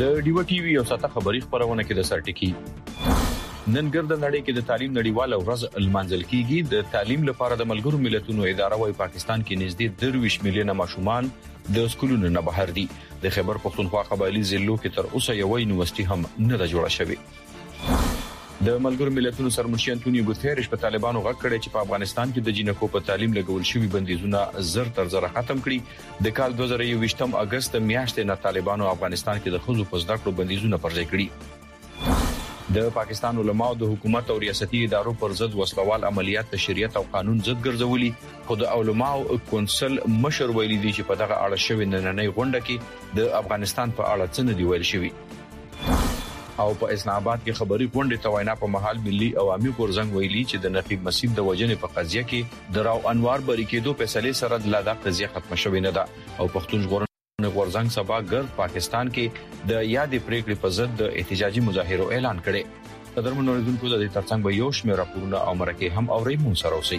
د ډیو ټي وی او ساته خبري خبرونه کې د سرټکی نن ګرد نړۍ کې د تعلیم نړیواله ورځ المنځل کیږي. د تعلیم لپاره د ملګرو ملتونو اداره وايي پاکستان کې نږدې 23 میلیونه ماشومان د سکولونو نه بهر دي. د خیبر پختونخوا قبایلی ضلعو کې تر اوسه یو یونیورسيټي هم نه ده جوړه شوې. د ملګرو ملتونو سرمنشي انټونیو ګوتيريش په طالبانو غږ کړی چې په افغانستان کې د جنکو په تعلیم لګول شوی بندیزونه زر تر زر ختم کړي. د کال 2021 اگست میاشتې نه طالبانو افغانستان کې د خزو په زده کړو بندیزونه پرځای کړي. د پاکستان علماء د حکومت او ریاستي ادارو پر ضد وسلوال عملیات د شریعت او قانون ضد ګرځولي. خو د علماء کونسل مشر ویلي دی چې په دغه اړه شوی نننۍ غونډه کې د افغانستان په اړه څه نه دی ویل شوی. او په اسلام آباد کې خبري غونډه توینا په محل ملي عوامي ګورزنګ ویلي چې د نقیب مسیب د وجنې په قضیه کې د راو انوار بری کېدو فیصله سره د لاده قضیه ختم شوې نه ده. او پښتون غورزنګ سبا ګر پاکستان کې د یادې پریکړې په ضد د احتجاجي مظاهرو اعلان کړي. قدرمن اوریدونکو د دې ترڅنګ به یو شمېر راپورونه او مرکه هم اوري مون سره اوسئ.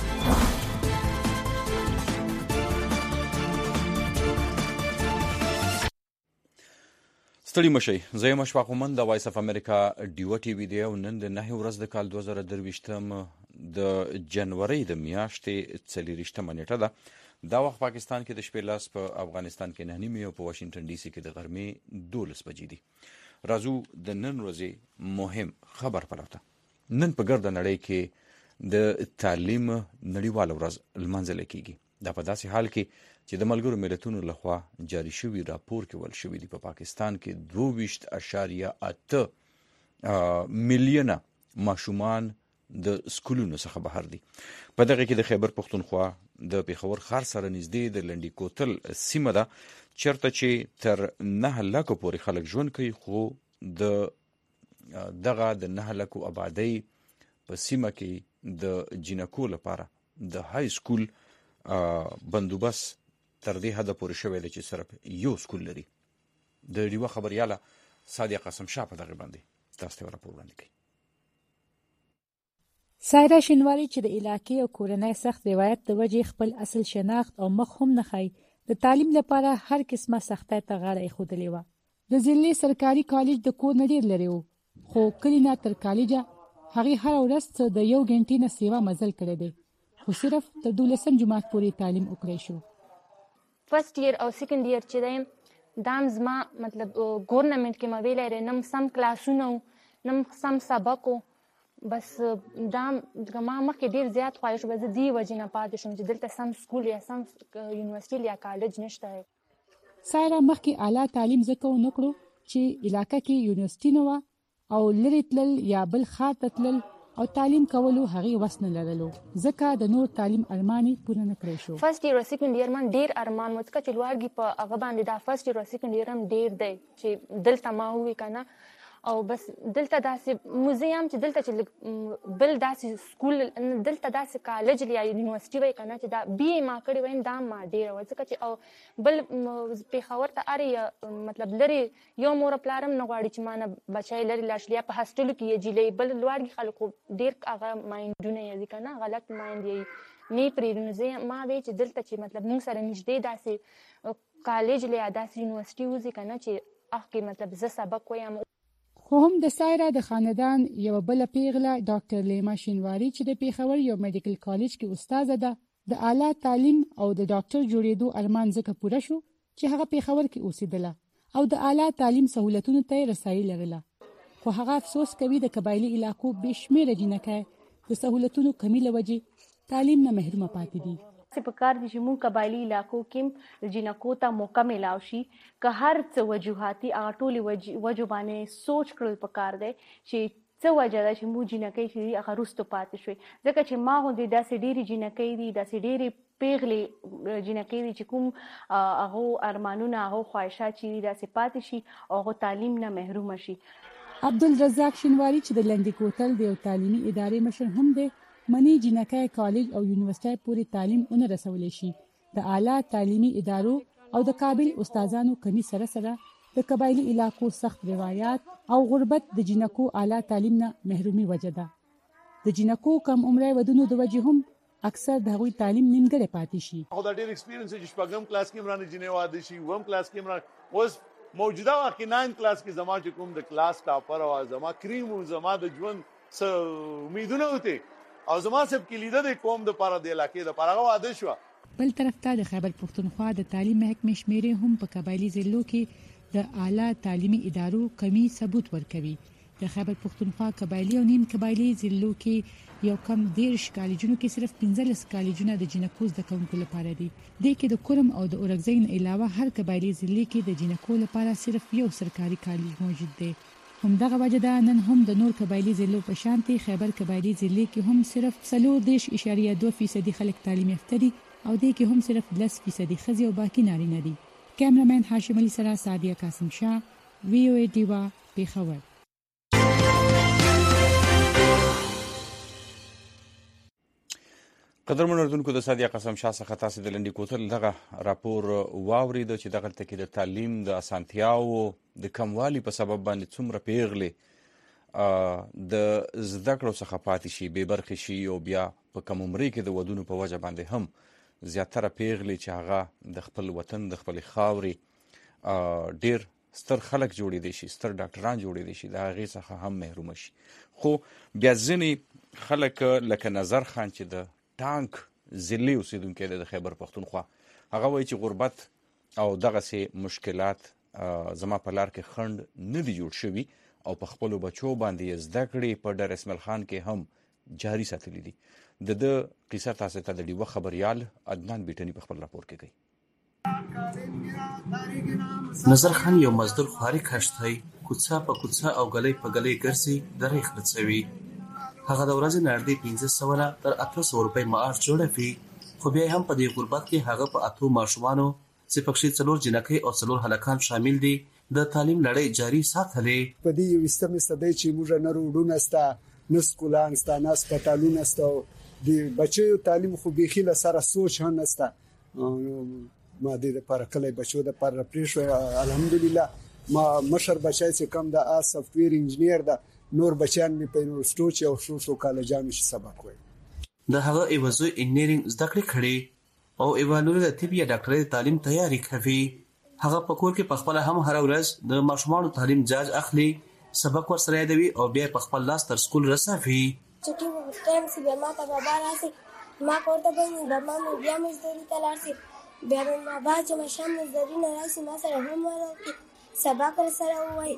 ستړي مشي زه یم اشفاق مومند د وایس اف امریکا ډیو ټي وی دی او نن د 9 ورځ د کال 2023 د جنوري د میاشتې 24 نیټه ده. دا وخت پاکستان کې د شپې لاس په افغانستان کې 9 او په واشنگټن ډي سي کې د غرمې 12 بجې دي. راځو د نن ورځې مهم خبر پلوته. نن په ګرد نړۍ کې د تعلیم نړیواله ورځ لمانځل کیږي. دا په داسې حال کې چې د ملګرو ملتونو لخوا جاری شوی راپور کې ول شوی دی په پاکستان کې 22.8 میلیونه ماشومان د سکولونو څخه بهر دي. په دغه کې د خیبر پختونخوا د پیښور ښار سره نږدې د لنډی کوتل سیمه ده چرته چې تر 9 لک پورې خلک ژوند کوي. خو دغه د 9 لک آبادی په سیمه کې د جنکو لپاره د های سکول بندوبست تر دې حد پورې شوی دی چې صرف یو سکول لري. د ډیوه خبرياله صادق قاسم شاه په دغه باندې تاسو ته راپور وړاندې کوي. سایرا شینواری چې د علاقې او کورنۍ سخت روایت د وجې خپل اصل شناخت او مخ هم نه خای د تعلیم لپاره هر قسمه سختۍ ته غاړه ایښودلې وه. د ضلعي سرکاري کالج د کور نه ډېر لرې و، خو کلي نه تر کالجه هغې هره ورځ د 1 غنټې نه سیوا مزل کړی دی، خو صرف تر 12 جماعت پورې تعلیم وکړی شو. فرست ایئر او سیکنډ ایئر چې دی دا زما مطلب ګورنمنټ کې ما ویلی دی نم سم کلاسونه و نم سم سبق و، بس دا ما مخکې ډېر زیات خواهش به زه دې وجې نه پاتې شم چې دلته سم سکول یا سم یونیورسټي یا کالج نشته. سایرا مخکې اعلی تعلیم ځکه ونه کړو چې علاقه کې یونیورسټي نه وه او لرې تلل یا بل ښار ته تلل او تعلیم کولو هغې وس نه لرلو، ځکه د نور تعلیم ارمان یې پوره نه کړی شو. فرست ایئر او سیکنډ ایئر من ډېر ارمان و ځکه چې لوړګي په هغه باندې دا فرست ایئر او سیکنډ ایئر هم ډېر دی چې دلته ما ووی که نه. او بس دلته داسې موزیم چې دلته چې بل داسې سکول دلته داسې کالج یا یونیورسټي وایي که نه چې دا بی ما کړې وایم دا ما ډېره وه ځکه چې او بل پېښور ته هرې مطلب لرې یو مور پلار هم نه غواړي چې ما نه بچی لرې لاړ شي یا په هاسټلو کې یې جیلی بل لوړګي خلکو ډېر هغه مایندونه یې دي که نه غلط مایند یې نه پرېږدي. نو زه ما وی چې دلته چې مطلب موږ سره نږدې داسې کالج یا داسې یونیورسټي وځي که نه چې هغې مطلب زه سبق وایم. خو هم د سایرا د خاندان یو بله پیغله ډاکټر لیما شینواری چې د پیښور یو میډیکل کالج کې استاده ده د اعلی تعلیم او د ډاکټر جوړېدو ارمان ځکه پوره شو چې هغه پیښور کې اوسېدله او د اعلی تعلیم سهولتونو ته یې رسایي لرله. خو هغه افسوس کوي د قبایلي علاقو بې شمېره جینکۍ د سهولتونو کمی له وجې تعلیم نه محرومه پاتې دي. په کار دي چې موږ قبایلي علاقو کې جنکو ته موقع میلاو شي که هر څه وجوهاتي هغه ټولې وجو باندې سوچ کړل په کار دی چې څه وجه ده چې موږ جنکۍ چې دي هغه وروسته پاتې شوې. ځکه چې ما غوندې داسې ډېرې جنکۍ دي داسې ډېرې پیغلې جنکۍ دي چې کوم هغو ارمانونه هغو خواهشات چې دي داسې پاتې شي او هغو تعلیم نه محرومه شي. عبدالرزاق شینواری چې د لنډي کوتل د یو تعلیمي ادارې مشر هم دی منی جنکۍ کالج او یونیورسټۍ پورې تعلیم ونه رسولی شي. د اعلی تعلیمي ادارو او د قابل استادانو کمی سره سره د قبایلي علاقو سخت روایات او غربت د جنکو اعلی تعلیم نه محرومي وجه ده. د جنکو کم عمره ودونو د وجې هم اکثر د هغوی تعلیم نیمګړی پاتې شي. خو دا ډېر ایکسپیرینس چې شپږم کلاس کې مرانه جنې واده شي وم کلاس کې مرانه اوس موجوده وخت کې 9 کلاس کې زما چې کوم د کلاس ټاپر او زما کریم او زما د ژوند څه امیدونه وته او زما سب کې لیدل د قوم د پاره د علاقې د پاره واده شو. بل طرف ته د خیبر پختونخوا د تعلیم محکمې شمیرې هم په قبایلی ضلعو کې د اعلی تعلیمي ادارو کمی ثبوت ورکوي. د خیبر پختونخوا قبایلی او نیم قبایلی ضلعو کې یو کم 10 کالجونو کې صرف 15 کالجونه د جنکو د کوونکو لپاره دي. د کې د کورم او د اورګزین علاوه هر قبایلی ضلع کې د جنکو لپاره صرف یو سرکاري کالج موجود دی. همدغه وجه ده نن هم د نور قبایلی ضلعو په شانتي خیبر قبایلی ضلع کې هم صرف 0.2% خلک تعلیم یافته دي او د کې هم صرف 10% ښځې او باقی نارینه دي. کیمرامین هاشم علي سره سعدیه قاسم شاه وی او ای دیوا پیښور. قدرمن اردوونکو د سعدیه قاسم شاه څخه تاسو د لنډي کوتل دغه راپور واورید چې دغه تکي د تعلیم د اسانتیاو د کموالي په سبب باندې څومره پیغلې د زده کړو څخه پاتې شي به برخې شي او بیا په کوم عمر کې د ودونو په وجه باندې هم زیاتره پیغلې چې هغه د خپل وطن د خپل خاورې ډیر ستر خلک جوړې دي شي ستر ډاکټران جوړې دي شي د هغې څخه هم محروم شي. خو بیا ځینې خلک لکه نظر خان چې د ټانک ضلعي اوسیدونکی د خیبر پختونخوا هغه وایي چې غربت او دغسې مشکلات زما په لار کې خنډ نه دي جوړ شوي او په خپلو بچو باندې زده کړې په ډر اسماعیل خان کې هم جاري ساتلي دي. د قصه تاسو ته د ډیوه خبریال عدنان بیټني په خپل راپور کې کوي. نظر خان یو مزدور خواري کښت دی کوڅه په کوڅه او ګلۍ په ګلۍ ګرځي درې خرڅوي. هغه د ورځې نږدې 1500 نه تر 800 روپۍ معاش جوړوي خو بیا هم په دې غربت کې هغه په 8 ماشومانو چې پکې 4 جنکۍ او 4 هلکان شامل دي د تعلیم لړۍ جاري ساتلې. په دې یو استمه صدې چې موږ نه روډونه ستا نه سکولان ستا نه سپټالونه ستا د بچو تعلیم خو بيخي له سره سوچ هم نستا. ما دې لپاره کله بچو د پر پریښو الحمدلله ما مشر بچای چې کم د سافټویر انجنیر ده نور بچیان می په یونیورسيټو او شو کالجانو شي سبق وای. د هغه ایوازو انجینرینګ زده کړې کړې او ایوالو د طب یا ډاکټرۍ تعلیم تیاری کوي. هغه په کور کې په خپل هم هر ورځ د ماشومانو تعلیم جاج اخلي سبق ورسره یادوي او بیا په خپل لاس تر سکول رسوي. چې ټایم سی به ما ته بابا راسي ما کوته به د مامو بیا مزدوري ته لارسي بیا ما با چې ما شام مزدوري نه راسي ما سره هم ورته سبق سره وای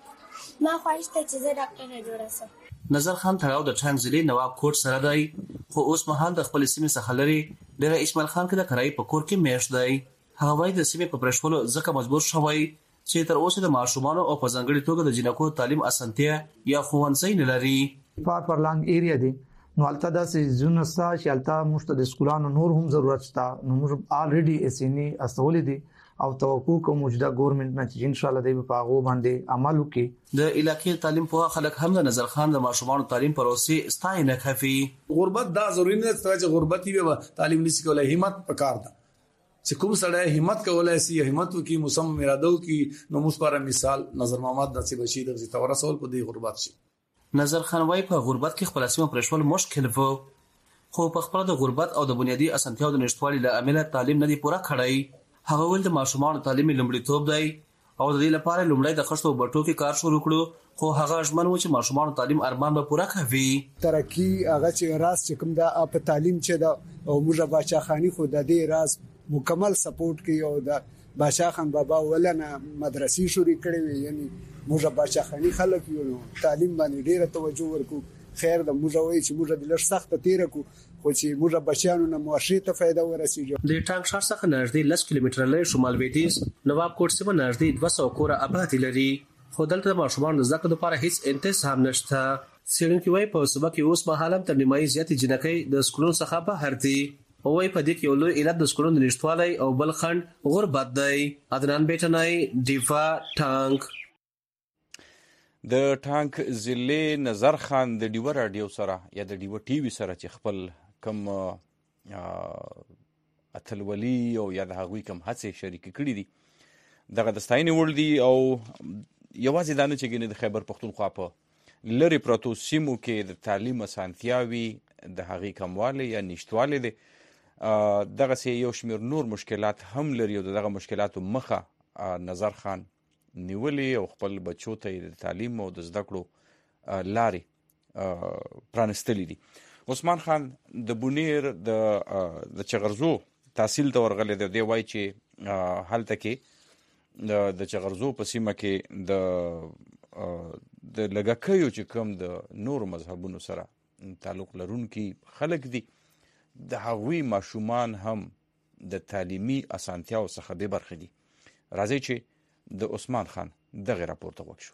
ما خوښته چې زه ډاکټر جوړ شم. نظر خان تړاو د ټانګ ضلع نواب کوټ سره دی خو اوس مهال د خپل سیمې څخه لري ډیر اسماعیل خان کې د کرای په کور کې میشت دی. هغه وايي د سیمې په پرشولو ځکه مجبور شوی چې تر اوسه د ماشومانو او په ځانګړي توګه د جنکو تعلیم اسانتیا یا ښوونځي نه لري. پر لانګ ایریا دی نو البته د سيزون ستا چې البته مشته د سکولانو نور هم ضرورت شته نو موږ الریډي اسینی استولې دي او توقع کوم موجوده ګورنمنت نه چې ان شاء الله د په هغه باندې عمل وکړي. د علاقې تعلیم په خلک هم د نظر خان د ماشومان تعلیم پروسې ستاینه کوي. غربت دا ضروري نه چې غربتي به تعلیم نشي کولای همت پکار ده چې کوم سړی همت کولای شي همت وکي مصمم اراده وکي نو مصبره مثال نظر محمد داسې بشي د تورسول په دې غربت شي. نظر خان وايي په غربت کې خپل سیمه پرشول مشکل وو خو په خپل د غربت او د بنیادی اسانتیاو د نشټوالي له امله تعلیم نه دی پوره کړی. هغه ول د ماشومان تعلیمي لومړیتوب دی او د دې لپاره لومړی د خښتو بټو کې کار شروع کړو خو هغه ژمن و چې ماشومان تعلیم ارمان به پوره کوي. ترقی هغه چې راز چې کوم د په تعلیم چې دا او موږ باچا خاني خو د دې راز مکمل سپورټ کوي او د باچا خان بابا ولنه مدرسې شروع کړې وي یعنی موږ باچا خاني خلک یو تعلیم باندې ډیره توجه ورکو. خیر د موږ وایي چې موږ د لږ سخت تیر کو خو چې موږ بچیانو نه معاشري ته فائدہ ورسیږي. د ټانګ ښار څخه نږدې 10 کیلومتره لري شمال لویدیځ نواب کوټ سیمه نږدې 200 کور آباد لري خو دلته ماشومان د زده کړې لپاره هیڅ انتظام نشته. څېړونکي وايي په صوبه کې اوس مهال تر نیمایي زیاتې جنکۍ د سکولونو څخه بهر دي او وايي په دې کې یو لوی علت د سکولونو نشټوالي او بل خنډ غربت دی. عدنان بیٹنای دیفا ټانګ. د ټانک ضلع نظر خان د ډیوه رادیو سره یا د ډیوه ټي وي سره چې خپل کم اتلولي او یا د هغوی کم هڅې شریک کړي دي دغه د ستاینې وړ دي او یوازې دا نه چې ګینې د خیبر پختونخوا په لرې پرتو سیمو کې د تعلیم اسانتیاوي د هغې کموالی یا نشتوالی دی دغسې یو شمېر نور مشکلات هم لري او د دغه مشکلاتو مخه نظر خان نیولې او خپل بچو ته د تعلیم او د زده کړو لارې پرانستلې دي. عثمان خان د بونیر د چغرزو تحصیل ته ورغلی دی. دی وایي چې هلته کې د چغرزو په سیمه کې د لږکیو چې کوم د نورو مذهبونو سره تعلق لرونکي خلک دي د هغوی ماشومان هم د تعلیمي اسانتیاو څخه بې برخې دي. راځئ چې د عثمان خان دغه راپور ته وګورو.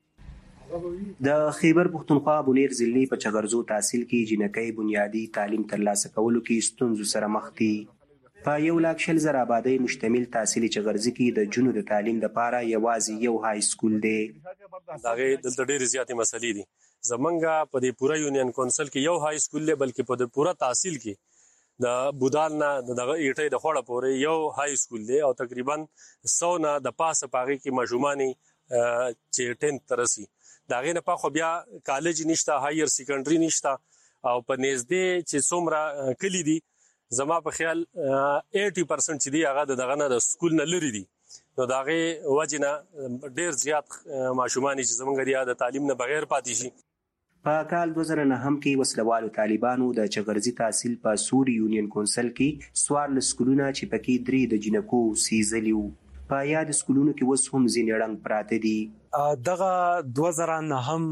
د خیبر پښتونخوا بونیر ضلع په چغرزو تحصیل کې جنکۍ بنیادی تعلیم ترلاسه کولو کې ستونزو سره مخ دي. په 1,00,000 آبادۍ مشتمل تحصیلي چغرزي کې د جنو د تعلیم لپاره یوازې یو های سکول دی. دغه دلته ډېرې زیاتې مسلې دي. زمونږ په دې پوره یونین کونسل کې یو های سکول دی، بلکې په دې پوره تحصیل کې د بودال نه دغه ایټۍ د خوړه پورې یو های سکول دی او تقریبا 100 نه د پاسه پاغي کې ماشومانی چې 10 ترسي داغه نه په خو بیا کالج نشته، هایر سیکنډري نشته او په نږدې چې څومره کلی دي زما په خیال 80% چې دی هغه دغه نه د سکول نه لري دي. نو داغه وجنه ډیر زیات ماشومانی چې زمونږ دی د تعلیم نه بغیر پاتې شي. په کال 2009 کې وسلوالو طالبانو د چغرزي تحصیل په سوري یونین کونسل کې 14 سکولونه چې پکې 3 د جنکو سیزلی وو. په یاد سکولونو کې اوس هم ځینې ړنګ پراته دي. دغه 2009 هم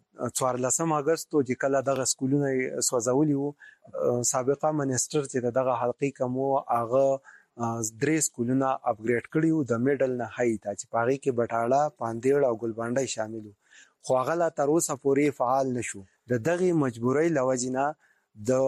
14 اگست چې کله دغه سکولونه سوځولي وو، سابقه منسټر چې دغه حلقې کومو هغه 3 سکولونه اپګریډ کړي وو د میډل نه هاي ته چې پاغي کې بټاړه، پاندېړ او ګلبانډای شامل وو، خو هغه لا تر اوسه پورې فعال نشو. د دغه مجبورۍ لوجنه د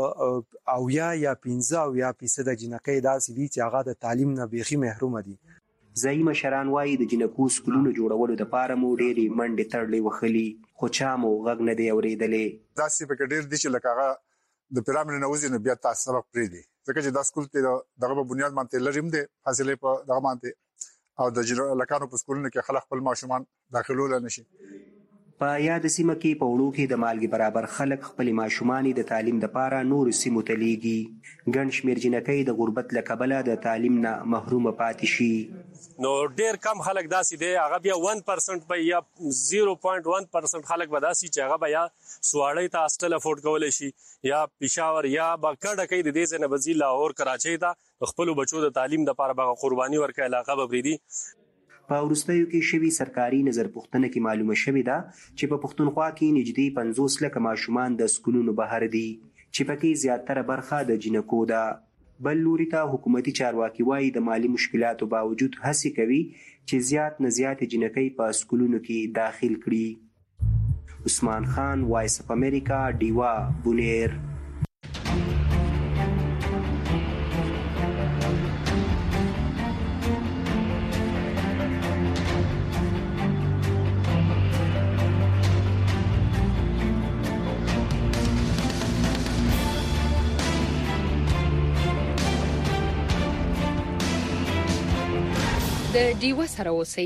15 یا 15% جنکۍ داسې دي چې هغه د تعلیم نه بيخي محروم دي. ځایي مشران وایي د جنکو سکولونو جوړولو لپاره مو ډېرې منډې تړلې وخلي، خو چا مو غږ نه دی اورېدلی. داسې پکې ډېر دي چې لکه هغه د پیرامین نه وځي نو بیا تاسو سبق پرېږدي، ځکه چې دا سکول ته دغه بنیاد باندې لري هم دي حاصلې په دغه باندې او د لکانو په سکولونو کې خلک خپل ماشومان داخلول نشي. په یاد سیمه کې په وړو کې د مالګې برابر خلک خپل ماشومان د تعلیم لپاره نور سیمو ته لیږي. ګڼ شمېر جنکۍ د غربت له کبله د تعلیم نه محروم پاتې شي. نو ډیر کم خلک داسې دی، هغه بیا 1% به یا 0.1% خلک به داسې چې هغه به یا سواړی ته هاسټل افورډ کولی شي یا پېښور یا به کډه کوي د دې ځای نه به ځي لاهور کراچۍ ته خپلو بچو د تعلیم دپاره به قرباني ورکړي، علاقه به پرېږدي. په وروستیو کې شوي سرکاري نظر پوښتنه کې معلومه شوې ده چې په پښتونخوا کې نږدې 50 لکه ماشومان د سکولونو بهر دي چې پکې زیاتره برخه د جنکو ده. بل لوري ته حکومتي چارواکي وایي د مالی مشکلاتو باوجود هڅې کوي چې زیات نه زیات جنکۍ په سکولونو کې داخل کړي. عثمان خان، وایس اف امریکا، ډیوا، بونیر. د ډیوا سره اوسئ.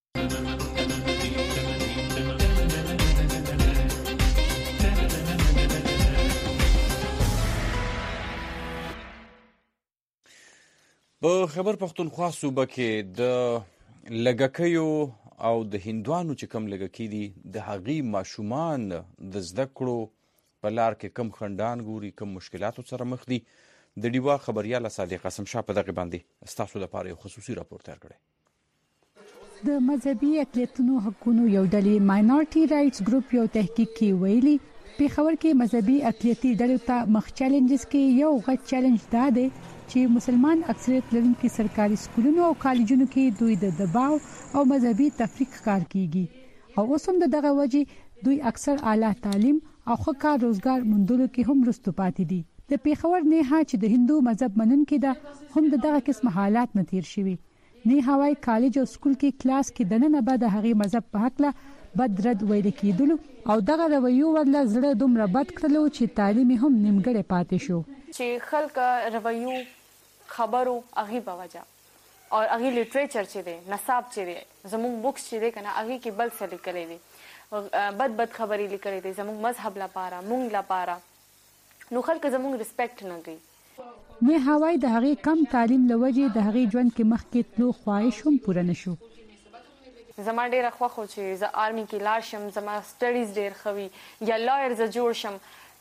په خیبر پښتونخوا صوبه کې د لږکیو او د هندوانو چې کم لږکي دي د هغې ماشومان د زده کړو په لار کې کم خنډان ګوري، کم مشکلاتو سره مخ دي. د ډیوا خبریاله صادق قاسم شاه په دغه باندې ستاسو لپاره یو خصوصي راپور تیار کړی. د مذهبي اقلیتونو حقوقو یو ډلې ماینورټي رائټس ګروپ یو تحقیق کې ویلي پیښور کې مذهبي اقلیتي ډلو ته مخ چیلنجز کې یو غټ چیلنج دا دی چې مسلمان اکثریت لرونکي سرکاري سکولونو او کالجونو کې دوی د دباو او مذهبي تفریق ښکار کیږي او اوس هم دغه وجې دوی اکثر اعلی تعلیم او ښه کار روزګار موندلو کې هم رستو پاتې دي. د پیښور نه چې د هندو مذهب منونکي ده هم دغه قسم حالات نه تیر شوي. نه هواي کالج او سکول کې کلاس کې دننه بعد هغه مذهب په حق له بد رد ویل کېدلو او دغه رویو ورله زړه دومره بد کړلو چې تعلیم هم نیمګړی پاتې شو. چې خلک رویو خبرو هغه په وجه او هغه لټریچر چې دی، نصاب چې دی، زموږ بوکس چې دی کنه هغه کې بل څه لیکلي دي، بد خبرې لیکلي دي زموږ مذهب لپاره، مونږ لپاره، نو خلک زموږ ریسپیکټ نه کوي. نه هواي د هغې کم تعلیم لوجې د هغې ژوند کې مخکې تلو خواهش هم پوره نشو. زما ډیره خوښه چې زه آرمي کې لاړ شم، زما سټډیز ډیر خوي یا لایر زه جوړ شم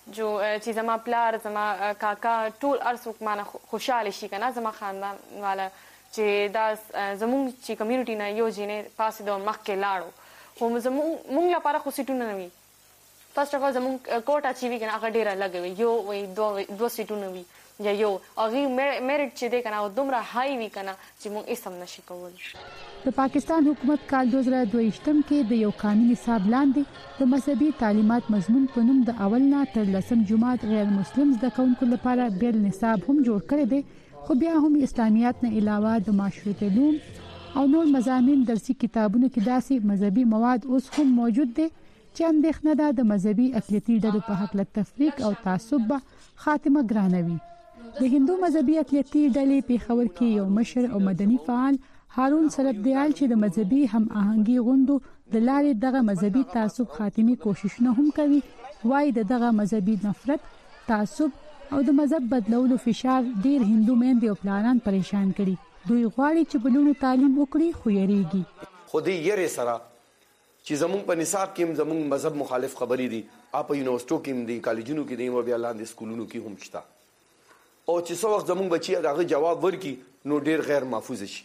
چې زما پلار زما کاکا ټول ارڅوک مانه خوشاله شي کنه، زما خاندان والا چې دا زموږ چې کمیونټي نه یو جنې پاسې د مخکې لاړو، خو موږ لپاره خو سیټونه نه وي. فرست اف اول زموږ کوټه چې وي کنه هغه ډیره لږ وي، یو وي دوه سیټونه وي یا یو هغه میرټ چې دی کنه او دومره های وي کنه چې موږ هیڅ هم نشي کولی. د پاکستان حکومت کال 2022 کې د یو قانوني نصاب لاندې د مذهبي تعلیمات مضمون په نوم د اول نه تر 10 جماعت غیر مسلم زده کوونکو لپاره بیل نصاب هم جوړ کړی دی، خو بیا هم اسلامیات نه علاوه د معاشرت علوم او نور مضامین درسي کتابونو کې داسې مذهبي مواد اوس هم موجود دي چې اندېښنه ده د مذهبي اقلیتي ډلو په حق له تفریق او تعصب به خاتمه ګرانوي. د هندو مذهبي اقلیتي ډلې پیښور کې یو مشر او مدني فعال هارون سربدیال چې د مذهبي هم آهنګي غوندو د لارې دغه مذهبي تعصب خاتمي کوششونه هم کوي، وايي دغه مذهبي نفرت، تعصب او د مذهب بدلولو فشار ډیر هندو میندې او پلانان پریشان کړي. دوی غواړي چې بلونو تعلیم وکړي خو یریږي. خودي یې سره چې زموږ په نصاب کې زموږ مذهب مخالف خبرې دي، په یونیورسيټو کې دي، کالجونو کې دي او بیا لاندې سکولونو کې هم شته، او چې څو وخت زموږ بچي هغه جواب ورکړي نو ډیر غیر محفوظ شي.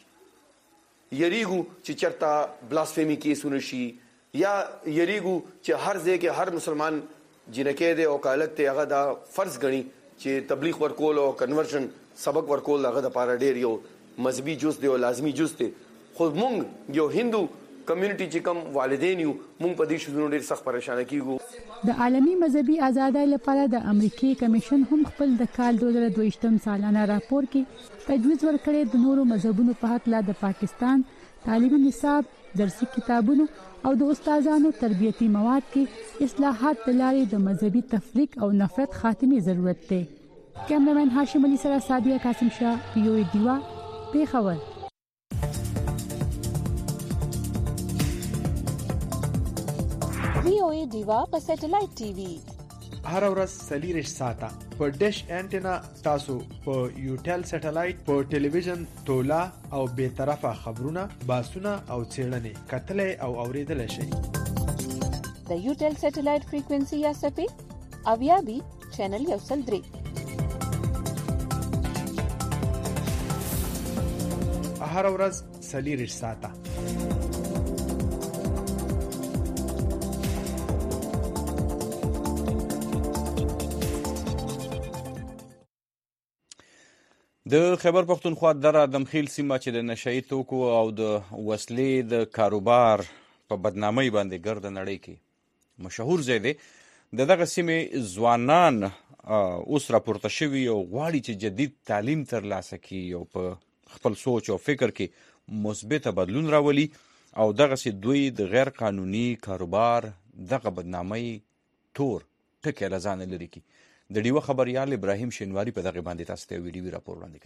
یریګو چې چرته بلاسفیمی کیسونه شي یا یریګو چې هر ځای کې هر مسلمان جنکه دی او کالک ته هغه دا فرض غني چې تبلیغ ورکول او کنورژن سبق ورکول هغه د پاره ډیر یو مذهبي جز دی او لازمی جز دی. خو مونږ یو هندو کمیونټي چې کوم والدین یو مونږ په دې شونو ډیر سخت پریشان کیږو. د عالمي مذهبي ازادۍ لپاره د امریکای کمیشن هم خپل د کال 2022 سالانه راپور کې تجویز ورکړی د نورو مذهبونو په حق لا د پاکستان تعلیمي نصاب، درسي کتابونو او د استادانو تربیتي مواد کې اصلاحات د لارې د مذهبي تفریق او نفرت خاتمي ضرورت دی. کیمرمن هاشم علي سره سادیه قاسم شاه، POA دیوا، پیښور. POA دیوا په سټلایټ ټي وي هر ورځ 40 ساعته په ډیش انټینا تاسو په یوټل سټلایټ په ټلویزیون تولا او به طرفه خبرونه، باسونه او څېړنې کتلې او اوریدل شي. د یوټل سټلایټ فریکوئنسي یا سپې اویا بي چینل یو سل درې هر ورځ 40 ساعته. د خیبر پښتونخوا در ادمخیل سیمه چې د نشئی توکو او د وسلې د کاروبار په بدنامۍ باندې ګرد نړۍ کې مشهور ځای دی، دغه سیمې ځوانان اوس راپورته شوي او غواړي چې جدید تعلیم ترلاسه کړي او په خپل سوچ او فکر کې مثبت بدلون راولي او دغه دوی د غیر قانوني کاروبار دغه بدنامۍ تور ټکی له ځانه لري کی. د ډیوه خبريال ابراهیم شینواری په دغه باندې تاسو ته ویډیو راپور وړاندې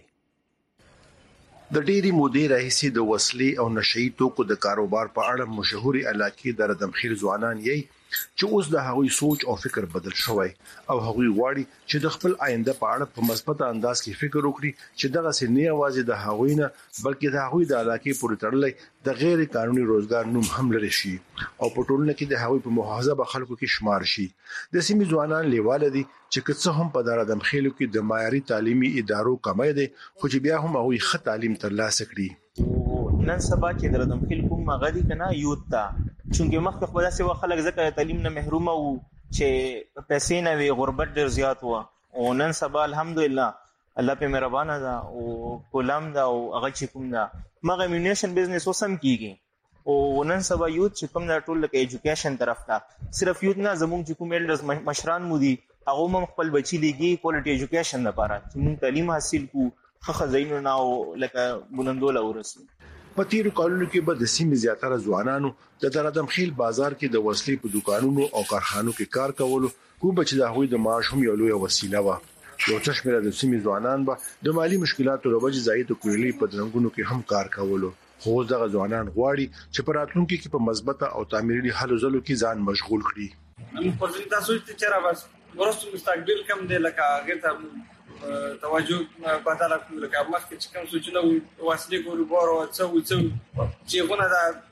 کړي. د ډېری مودې راهیسې د وسلې او نشئی توکو د کاروبار په اړه مشهوري علاقې د ردمخیل ځوانان یې چې اوس د هغوی سوچ او فکر بدل شوی او هغوی غواړي چې د خپل آینده په اړه په مثبت انداز کې فکر وکړي چې دغه سي نه یوازې د هغوی نه بلکې د هغوی د علاقې پورې تړلې د غیر قانوني روزګار نوم هم لري شي او په ټولنه کې د هغوی په محافظه خلکو کې شمار شي. د سیمې ځوانان لیواله دي چې کڅ هم په ردمخیل کې د معیاري تعلیمي ادارو کمای دي خو چې بیا هم هغوی ښه تعلیم ترلاسه کړي. نن سبا چې د ردمخیل کوم غدي کنه یوت تا چونګې مخکې خو داسې خلک ځکه تعلیم نه محروم وو چې پیسې نه وي، غربت ډېر زیات و او نن سبا الحمدلله الله په مهربانه ده او کولم ده او هغه چې کوم ده مغه میونیشن بزنس وسم کیږي او نن سبا یوت چې کوم ده ټول لکه ایجوکیشن طرف ته صرف یوت نه زموږ چې کوم ایلډرز مشران مو دي هغه هم خپل بچی لګي کوالټي ایجوکیشن لپاره چې موږ تعلیم حاصل کو خخ زینو نه او لکه بلندول ورسو. په تیرو کالونو کې به د سیمې زیاتره ځوانانو د ردمخیل بازار کې د وسلې په دکانونو او کارخانو کې کار کولو کوم چې د هغوی د معاش هم یو لوی وسیله وه. یو څه شمېر د سیمې ځوانان به د مالی مشکلاتو له وجې ځای ته کویلي په درنګونو کې هم کار کولو، خو دغه ځوانان غواړي چې په راتلونکي کې په مثبته او تعمیري حل ځلو کې ځان مشغول کړي. نن په تاسو ته چیرې بس ورسته مستقبل کم دی لکه هغه ته توجه بدل کړو لکه مخکې چې کوم سوچونه وسلې کاروبار او څو چې غونه د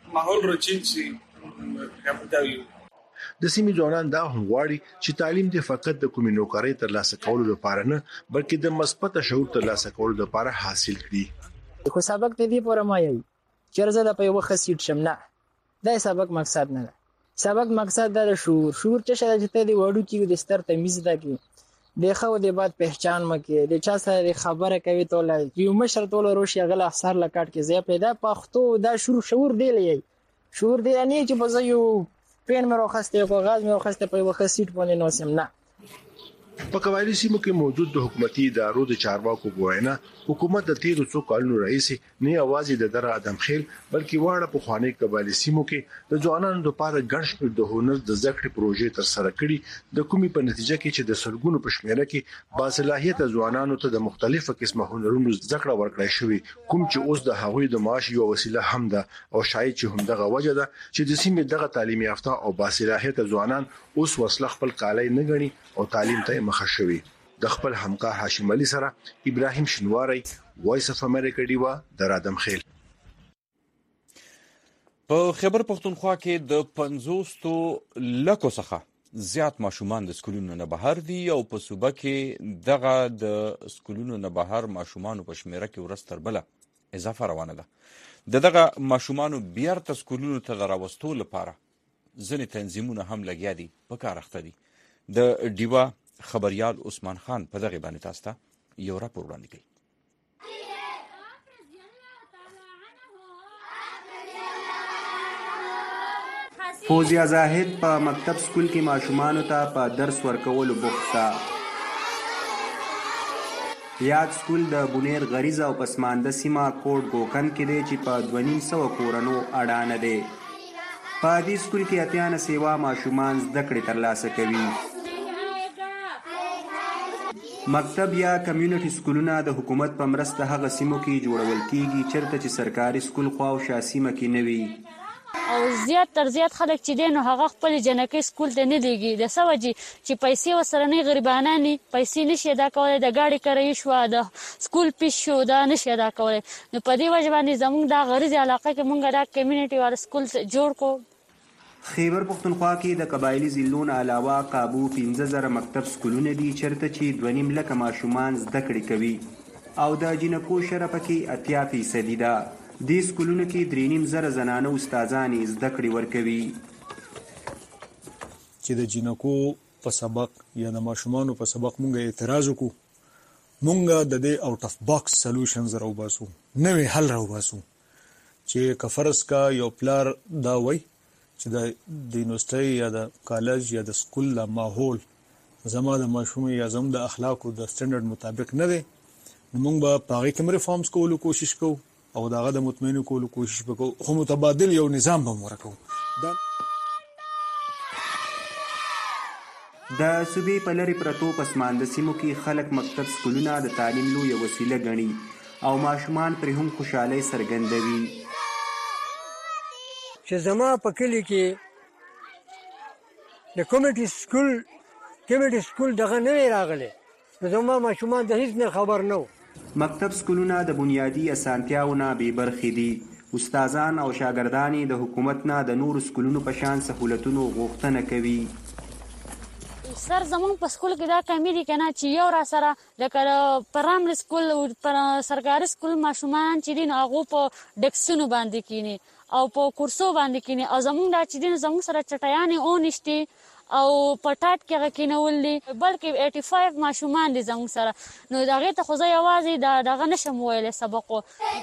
ماحول رو چینج شي دا ویو. د سیمې ځوانان دا هم غواړي چې تعلیم دې فقط د کومې نوکرۍ ترلاسه کولو لپاره نه بلکې د مثبت شعور ترلاسه کولو لپاره حاصل کړي. خو سبق دې پوره ما یي چې زه د په یو ښه سیټ شم نه، دا سبق مقصد نه ده. سبق مقصد دا د شعور چې شاید چې ته د وړو کې د ستر تمیز ده کې د خو د بعد پہچان مکه د چا سره خبره کوي ته لای یو مشر ټول روشي غل افسر لکټ کې زی پیدا پښتو دا شعور دی لای شعور دی نه چې بزو یو پین مې راخسته کاغذ مې راخسته په یو ښه سیټ باندې نوسم نه. په قبایلی سیمو کې موجود د حکومتي ادارو د چارواکو ګوینا حکومت د تیرو څو کلونو راهیسې نه یوازې د دره ادم خیل بلکې واړه په خواني قبایلی سیمو کې د ځوانانو لپاره ګڼ شمېر د هنر د ذکر پروژې تر سره کړي د کومي په نتیجه کې چې د سلګونو په شمېره کې باصلاحیت ځوانانو ته د مختلفو قسمه هنرونو ذکر ورکړای شوی کوم چې اوس د هغوی د معاش یو وسیله هم ده او شاید چې هم دغه وجه ده چې د سیمې دغه تعلیم یافته او باصلاحیت ځوانان اوس وسله خپل کالای نه غني او تعلیم ته مخه شوی. د خپل همکار هاشم علي سره ابراهيم شنواری وایس اف امریکا دیوا در ادم خیل. په خیبر پختونخوا کې د 500 لکو څخه زیات ماشومان د سکولونو نه بهر دي او په صوبه کې دغه د سکولونو نه بهر ماشومان په شمیره کې ورستر بل اضافه روانه ده. دغه ماشومان بیرته سکولونو ته راوستو لپاره ځینې تنظیمونه هم لګیا دي په کار اخته دي. د دیوا خبريال عثمان خان په دغه باندې تاسو ته یو راپور وړاندې کوي. فوزیا زاهد په مکتب سکول کې ماشومانو ته په درس ورکولو بوخته. یاد سکول د بونیر غریزه او پسمانده سیمه کوټ ګوکن کې دی چې په 250 کورونو اډانه دی. په دې سکول کې اتیانه سیوا ماشومان زده کړې ترلاسه کوي. مکتب یا کمیونټي سکولونه د حکومت په مرسته هغه سیمو کې جوړول کیږي چیرته چې سرکاري سکول خو او شاسیمه کې نه وي او زیات تر زیات خلک چې دین هغه خپل جنکې سکول ته نه دیږي د سوجي چې پیسې وسره نه غریبانه نه پیسې نشي ادا کولای د گاډي کرای شو د سکول پیش شو دا نشي ادا کولای نو په دې وجه باندې زموږ د غریزي علاقه کې مونږ دا کمیونټي وال سکول جوړ کو. خیبر پختونخوا کې د قبایلی ضلعونو علاوه قابو 15000 مکتب سکولونه دي چیرته چې 2.5 لک ماشومان زده کړې کوي او د جنکو شرف کې 80% ده. دې سکولونو کې 3.5 زنانه استادانې زده کړې ورکوي. چې د جنکو په سبق یا د ماشومانو په سبق مونږ اعتراض وکړو مونږ د دې اوټ اف باکس سولوشنز راوباسو نوې حل راوباسو چې کفرس کا یو پلار دا وای چې د یونیورسيټي یا د کالج یا د سکول لا ماحول زما د ماشوم یا زم د اخلاقو د سټانډرډ مطابق نه دی موږ به پاره کوم ریفارمز کولو کوشش کوو او داغه د مطمئن کولو کوشش وکړو خو متبادل یو نظام به ورکو. د صوبې په لری پرتو پسمانده سیمو کې خلک مکتب سکولونه د تعلیم لویه وسیله ګڼي او ماشومان پر هم خوشاله څرګندوي. چې زما په کلی کې د کمیټي سکول دغه نه راغلی نو زما ماشومان د هیڅ نه خبر نه و. مکتب سکولونه د بنیادی اسانتیاو نه بې برخې دي. استادان او شاګردان د حکومت نه د نور سکولونو په شان سہولتونو غوښتنه کوي. سر زمونږ په سکول کې دا کمی دي کنه چې یو را سره لکه پرایمري سکول او سرکاري سکول ماشومان چې دین هغه په ډکسونو باندې کینی او په کورسو باندې کینی او زمونږ دا چې دین زمونږ سره چټیانې او نشته او پټاټ کې کینول دي بلکې 85 ماشومان دي زموږ سره نو دغه ته خو زه یوازې دغه نشم ویلی سبقو.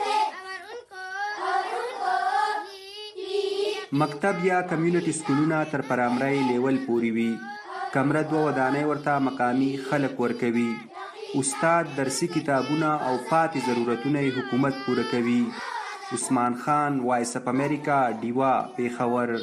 مکتب یا کمیونټي سکولونه تر پرایمري لیول پورې وي. کمره 2 ودانۍ ورته مقامي خلک ورکوي. استاد درسي کتابونه او پاتې ضرورتونه حکومت پوره کوي. عثمان خان وایس اف امریکا دیوا پیښور.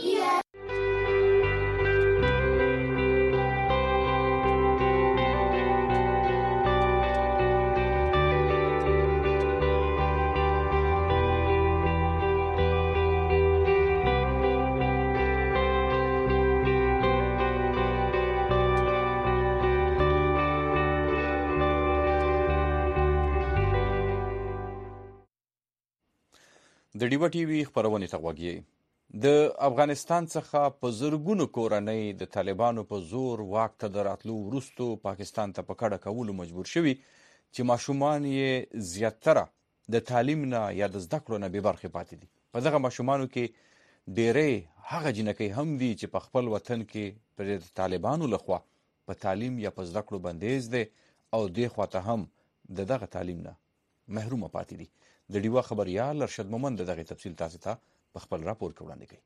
د ډیوا ټي وي خبرونه ته وګورئ. د افغانستان څخه په زرګونو کورنۍ د طالبانو په زور واک ته د راتلو وروستو پاکستان ته په کډه کولو مجبور شوي چې ماشومان یې زیاتره د تعلیم نه یا د زده کړو نه بې برخې پاتې دي. په دغه ماشومانو کې ډېری هغه جنکۍ هم دي چې په خپل وطن کې پر د طالبانو لخوا په تعلیم یا په زده کړو بندیز دی او دې خواته هم د دغه تعلیم نه محرومه پاتې دي. د ډیوا خبریال ارشد مومند دغه تفصیل تاسو ته په خپل راپور کې وړاندې کوي.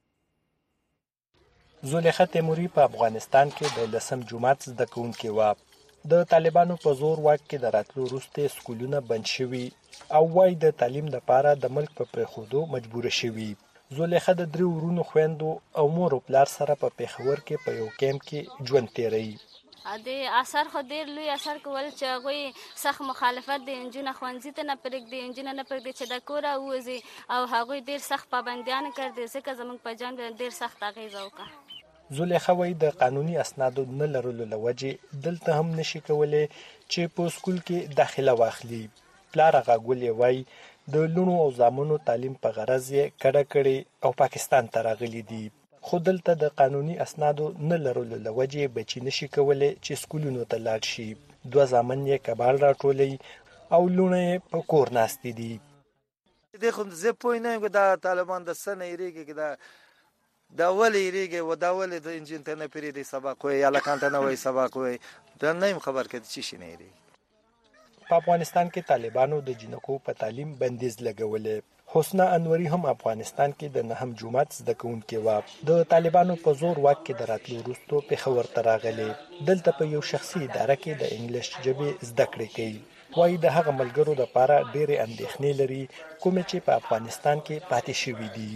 زلیخا تیموري په افغانستان کې د 10م جماعت زده کوونکې وه. د طالبانو په زور واک کې د راتلو وروسته سکولونه بند شوي او وايي د تعلیم لپاره د ملک په پرېښودو مجبوره شوي. زلیخا د 3 ورونو خویندو او مور او پلار سره په پېښور کې په یو کیمپ کې ژوند تیروي. د اثر خو ډېر لوی اثر کول چې هغوی سخت مخالفت د نجونو ښوونځي ته نه پرېږدي، نجونو نه پرېږدي چې د کوره ووځي او هغوی ډېر سخت پابندیان کړي ځکه زموږ په جنګ ډېر سخت اغېزه وکړه. زلیخا وایي د قانوني اسنادو نه لرلو له وجې دلته هم نشي کولی چې په سکول کې داخله واخلي. پلار غاګولې وایي د لوڼو او زامنو تعلیم په غرض یې کډه کړې او پاکستان ته راغلي دي. خو دلته د قانوني اسنادو نه لرلو له وجې بچي نشي کولی چې سکولونو ته لاړ شي. 2 زامن یې کباړ راټولوي او لوڼه یې په کور ناستې دي. خو زه پوه نه یم چې دا طالبان د څه نه یېرېږي چې دا ولې یېرېږي و دا ولې د انجین ته نه پرېږدي سبق وایي هلکان ته نه وایي سبق وایي. دا نه یم خبر که د څه شي نه یېرېږي. په افغانستان کې طالبانو د جنکو په تعلیم بندیز لګولې. حسنه انوري هم افغانستان کې د 9م جماعت زده کوونکې وه. د طالبانو په زور واک کې د راتلو وروستو پېښور ته راغلې. دلته په یو شخصي اداره کې د انګلیش ژبې زده کړې کوي. وایي د هغه ملګرو لپاره ډېرې اندېښنې لري کومې چې په افغانستان کې پاتې شوي دي.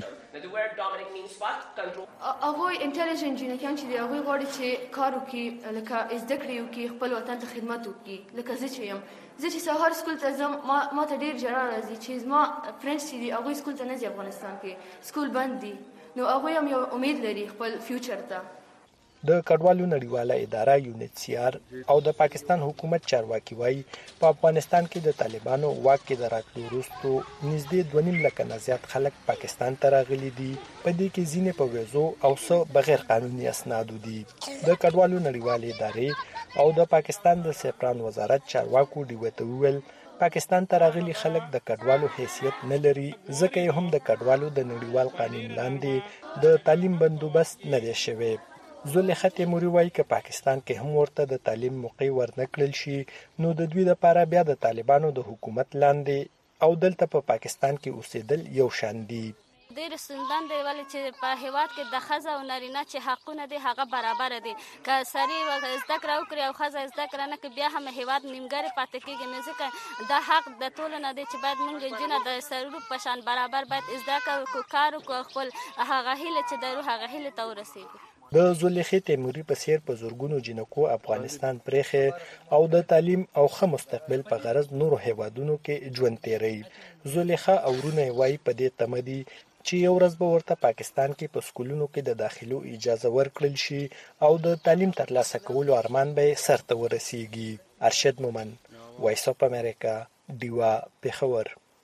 هغوی انټلیجنټ جنکیان چې دي هغوی غواړي چې کار وکړي، لکه زده کړې وکړي، خپل وطن ته خدمت وکړي. لکه زه چې یم، زه چې سهار سکول ته ځم ما ته ډېر ژړا راځي چې زما فرینډس چې دي هغوی سکول ته نه ځي. افغانستان کې سکول بند دي، نو هغوی هم یو امید لري خپل فیوچر ته. د کډوالو نړیواله اداره UNHCR او د پاکستان حکومت چارواکي وایي په افغانستان کې د طالبانو واک کې د راتلو وروستو نږدې 2.5 لکه نه زیات خلک پاکستان ته راغلي دي. په دې کې ځینې په ویزو او څه بغیر قانوني اسنادو دي. د کډوالو نړیوالې ادارې او د پاکستان د سیپران وزارت چارواکو ډیوه ته وویل پاکستان ته راغلي خلک د کډوالو حیثیت نه لري ځکه یې هم د کډوالو د نړیوال قانون لاندې د تعلیم بندوبست نه دی شوی. زلیخا تیموري وایي که پاکستان کې هم ورته د تعلیم موقع ورنکړل شي نو د دوی لپاره بیا د طالبانو د حکومت لاندې او دلته په پاکستان کې اوسېدل یو شان دي. ډېر ستونزمن دی ولې چې په هېواد کې د ښځه او نارینه چې حقونه دي هغه برابره دي. که سړی زده کړه وکړي او ښځه زده کړه نه کړي بیا هم هېواد نیمګړی پاتې کېږي. نو ځکه دا حق د ټولو نه دی چې باید موږ نجونه د سړو په شان برابر باید زده کړو، کار وکړو، خپل هغه هیله چې درو هغه هیلې ته ورسېږو. د زلیخا تیموري په څیر په زورګونو جنکو افغانستان پرېښی او د تعلیم او ښه مستقبل په غرض نورو هیوادونو کې ژوند تیروي. زلیخا او ورونه یې وایي په دې تمه دي چې یو ورځ به ورته پاکستان کې په سکولونو کې د داخلو اجازه ورکړل شي او د تعلیم ترلاسه کولو ارمان به یې سرته ورسیږي. ارشد مومند، وایس اف امریکا، ډیوا، پېښور.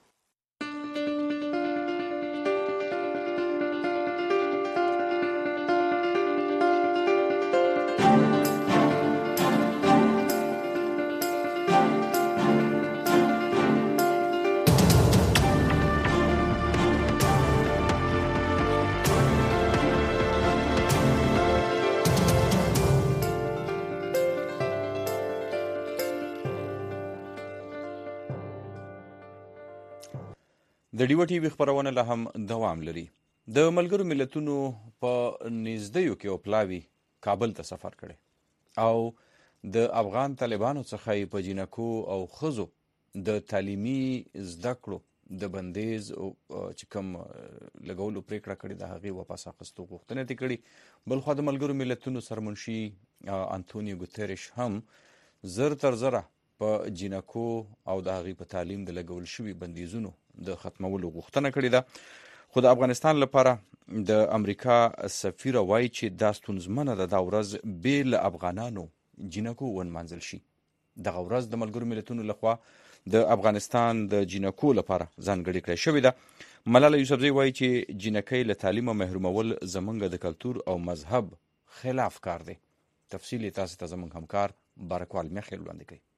د ډیو ټي وی خبرونه له هم دوام لري. د ملګرو ملتونو په نږدېیو کې اوپلاوي کابل ته سفر کړي او د افغان طالبانو څخه په جنکو او خزو د تعلیمي زده کړو د بندیز چې کوم لګولو پریکړه کړې د هغې واپس اخیستو غوښتنه یې کړې. بلخوا د ملګرو ملتونو سرمنشي انتونیو ګوتریش هم زر تر زره په جنکو او د هغې په تعلیم د لګول شوي بندیزونو د ختمولو غوښتنه کړې ده. خو د افغانستان لپاره د امریکا سفیر وایي چې دا ستونزمنه ده دا ورځ بې له افغانانو جنکو ونمانځل شي. دغه ورځ د ملګرو ملتونو لخوا د افغانستان د جنکو لپاره ځانګړې کړې شوې ده. ملاله یوسفزۍ وایي چې جنکۍ له تعلیمه محرومول زمونږ د کلتور او مذهب خلاف کار دی. تفصیل یې تاسو ته زمونږ همکار بارکوال میخیل وړاندې کوي.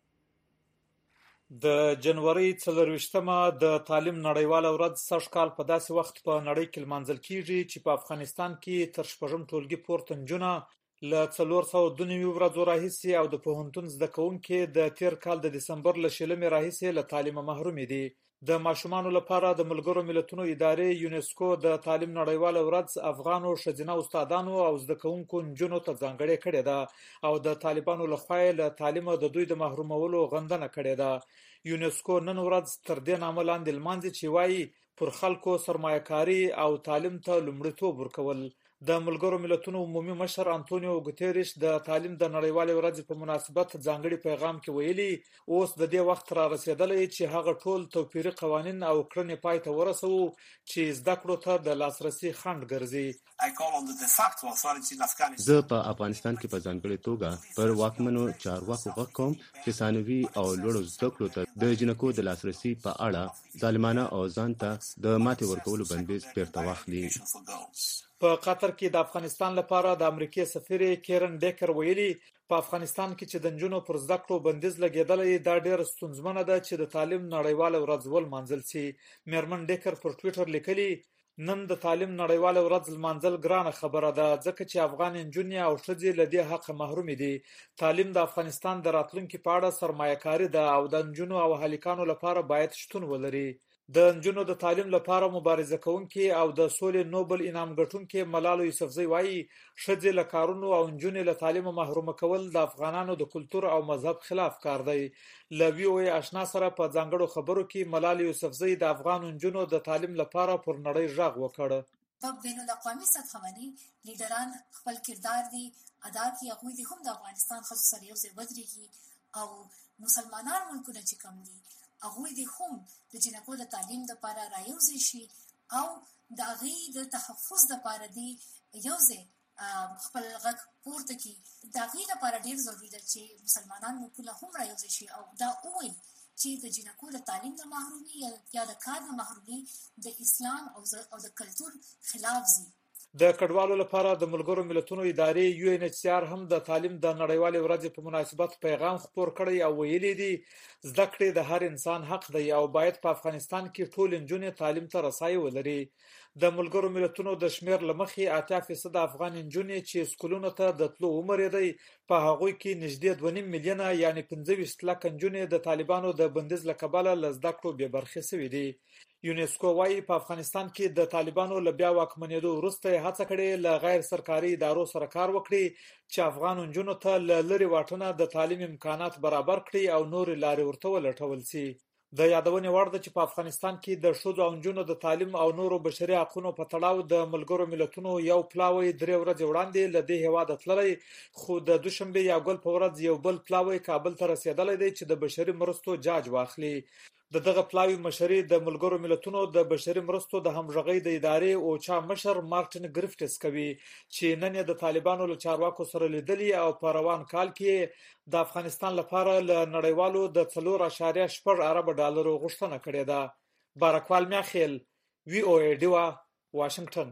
د جنوري 24مه د تعلیم نړیواله ورځ سږ کال په داسې وخت په نړۍ کې لمانځل کیږي چې په افغانستان کې تر 6م ټولګي پورته نجونه له 402 ورځو راهیسې او د پوهنتون زده کوونکي د تیر کال د دسمبر له 20 راهیسې له تعلیمه محرومې دي. د ماشومانو لپاره د ملګرو ملتونو ادارې یونسکو د تعلیم نړیواله ورځ افغانو ښځینه استادانو او زده کوونکو نجونو ته ځانګړې کړې ده او د طالبانو لخوا له تعلیمه د دوی د محرومولو غندنه کړې ده. یونسکو نن ورځ تر دې نامه لاندې لمانځي چې وایي پر خلکو سرمایه‌کاري او تعلیم ته لومړیتوب ورکول. د ملګرو ملتونو عمومي مشر انټونیو ګوتریش د تعلیم د نړیوالې ورځې په مناسبت ځانګړي پیغام کې ویلي اوس د دې وخت را رسیدلی چې هغه ټول توپیري قوانین او کړنې پای ته ورسوو چې زده کړو ته د لاسرسي خنډ ګرځي. زه په افغانستان کې په ځانګړې توګه پر واکمنو چارواکو غږ کوم چې ثانوي او لوړو زده کړو ته د جنکو د لاسرسي په اړه ظالمانه او ځان ته د ماتې ورکولو بندیز بیرته واخلي. په قطر کې د افغانستان لپاره د امریکای سفیر کیرن ډیکر ویلي په افغانستان کې چې د نجونو پر زده کړو بندیز لګیدلی دا ډېر ستونزمنه ده چې د تعلیم نړیواله ورځ ولمانځل شي. میرمن ډیکر پر ټویټر لیکلي نن د تعلیم نړیواله ورځ لمانځل ګرانه خبره ده ځکه چې افغان نجونې او ښځې له دې حقه محرومې دي. تعلیم د افغانستان د راتلونکي په اړه سرمایه‌کاري ده او د نجونو او هلکانو لپاره باید شتون ولري. د نجونو د تعلیم لپاره مبارزه کوونکي او د سولې نوبل انعام ګټونکي ملاله یوسفزۍ وایي ښځې له کارونو او نجونې له تعلیمه محرومه کول د افغانانو د کلتور او مذهب خلاف کار دی. له وی او ای آشنا سره په ځانګړو خبرو کې ملاله یوسفزۍ د افغان نجونو د تعلیم لپاره پر نړۍ غږ وکړ. په بین الاقوامي سطح باندې لیډران خپل کردار دی ادا کوي. هغوی دې هم د افغانستان ښځو سره یو ځای ودرېږي او مسلمانان ملکونه چې کوم دي هغوی دې هم د جنکو د تعلیم لپاره رايوځای شي او د هغې د تحفظ لپاره دې یو ځای خپل غږ پورته کړي. د هغې لپاره ډېر ضروري ده چې مسلمانان ملکونه هم رايوځای شي او دا ووایي چې د جنکو د تعلیم نه محرومي یا د کار نه محرومي د اسلام او د کلتور خلاف ځي. د کډوالو لپاره د ملګرو ملتونو ادارې UNHCR هم د تعلیم د نړیوالې ورځې په مناسبت پیغام خپور کړی او ویلي دي زده کړې د هر انسان حق دی او باید په افغانستان کې ټول نجونې تعلیم ته رسایي ولري. د ملګرو ملتونو د شمیر لمخې 80% افغان نجونې چې سکولونو ته د تلو عمر دی په هغوی کې نږدې 2.5 میلیونه یعنی 25 لک نجونې د طالبانو د بندیز له کبله له زده کړو بې برخې شوي دي. یونسکو وايي په افغانستان کې د طالبانو له بیا واکمنېدو وروسته هڅه کړې له غیر سرکاري ادارو سره کار وکړي چې افغان نجونو ته له لرې واټنه د تعلیم امکانات برابر کړي او نورې لارې ورته ولټول شي. د یادونې وړ ده چې په افغانستان کې د ښځو او نجونو د تعلیم او نورو بشري حقوقو په تړاو د ملګرو ملتونو یو پلاوی 3 ورځې وړاندې له دې هیواده تللی خو د دوشنبه یا ګل په ورځ یو بل پلاوی کابل ته رسیدلی دی چې د بشري مرستو جاج واخلي. د دغه پلاوی مشري د ملګرو ملتونو د بشري مرستو د همغږۍ د ادارې اوچا مشر مارټن ګریفټس کوي چې نن د طالبانو له چارواکو سره لیدلي او په روان کال کې د افغانستان لپاره له نړیوالو د 4.8 ارب ډالرو غوښتنه کړې ده. بارکوال میخیل وی او ای ډیوا واشنگټن.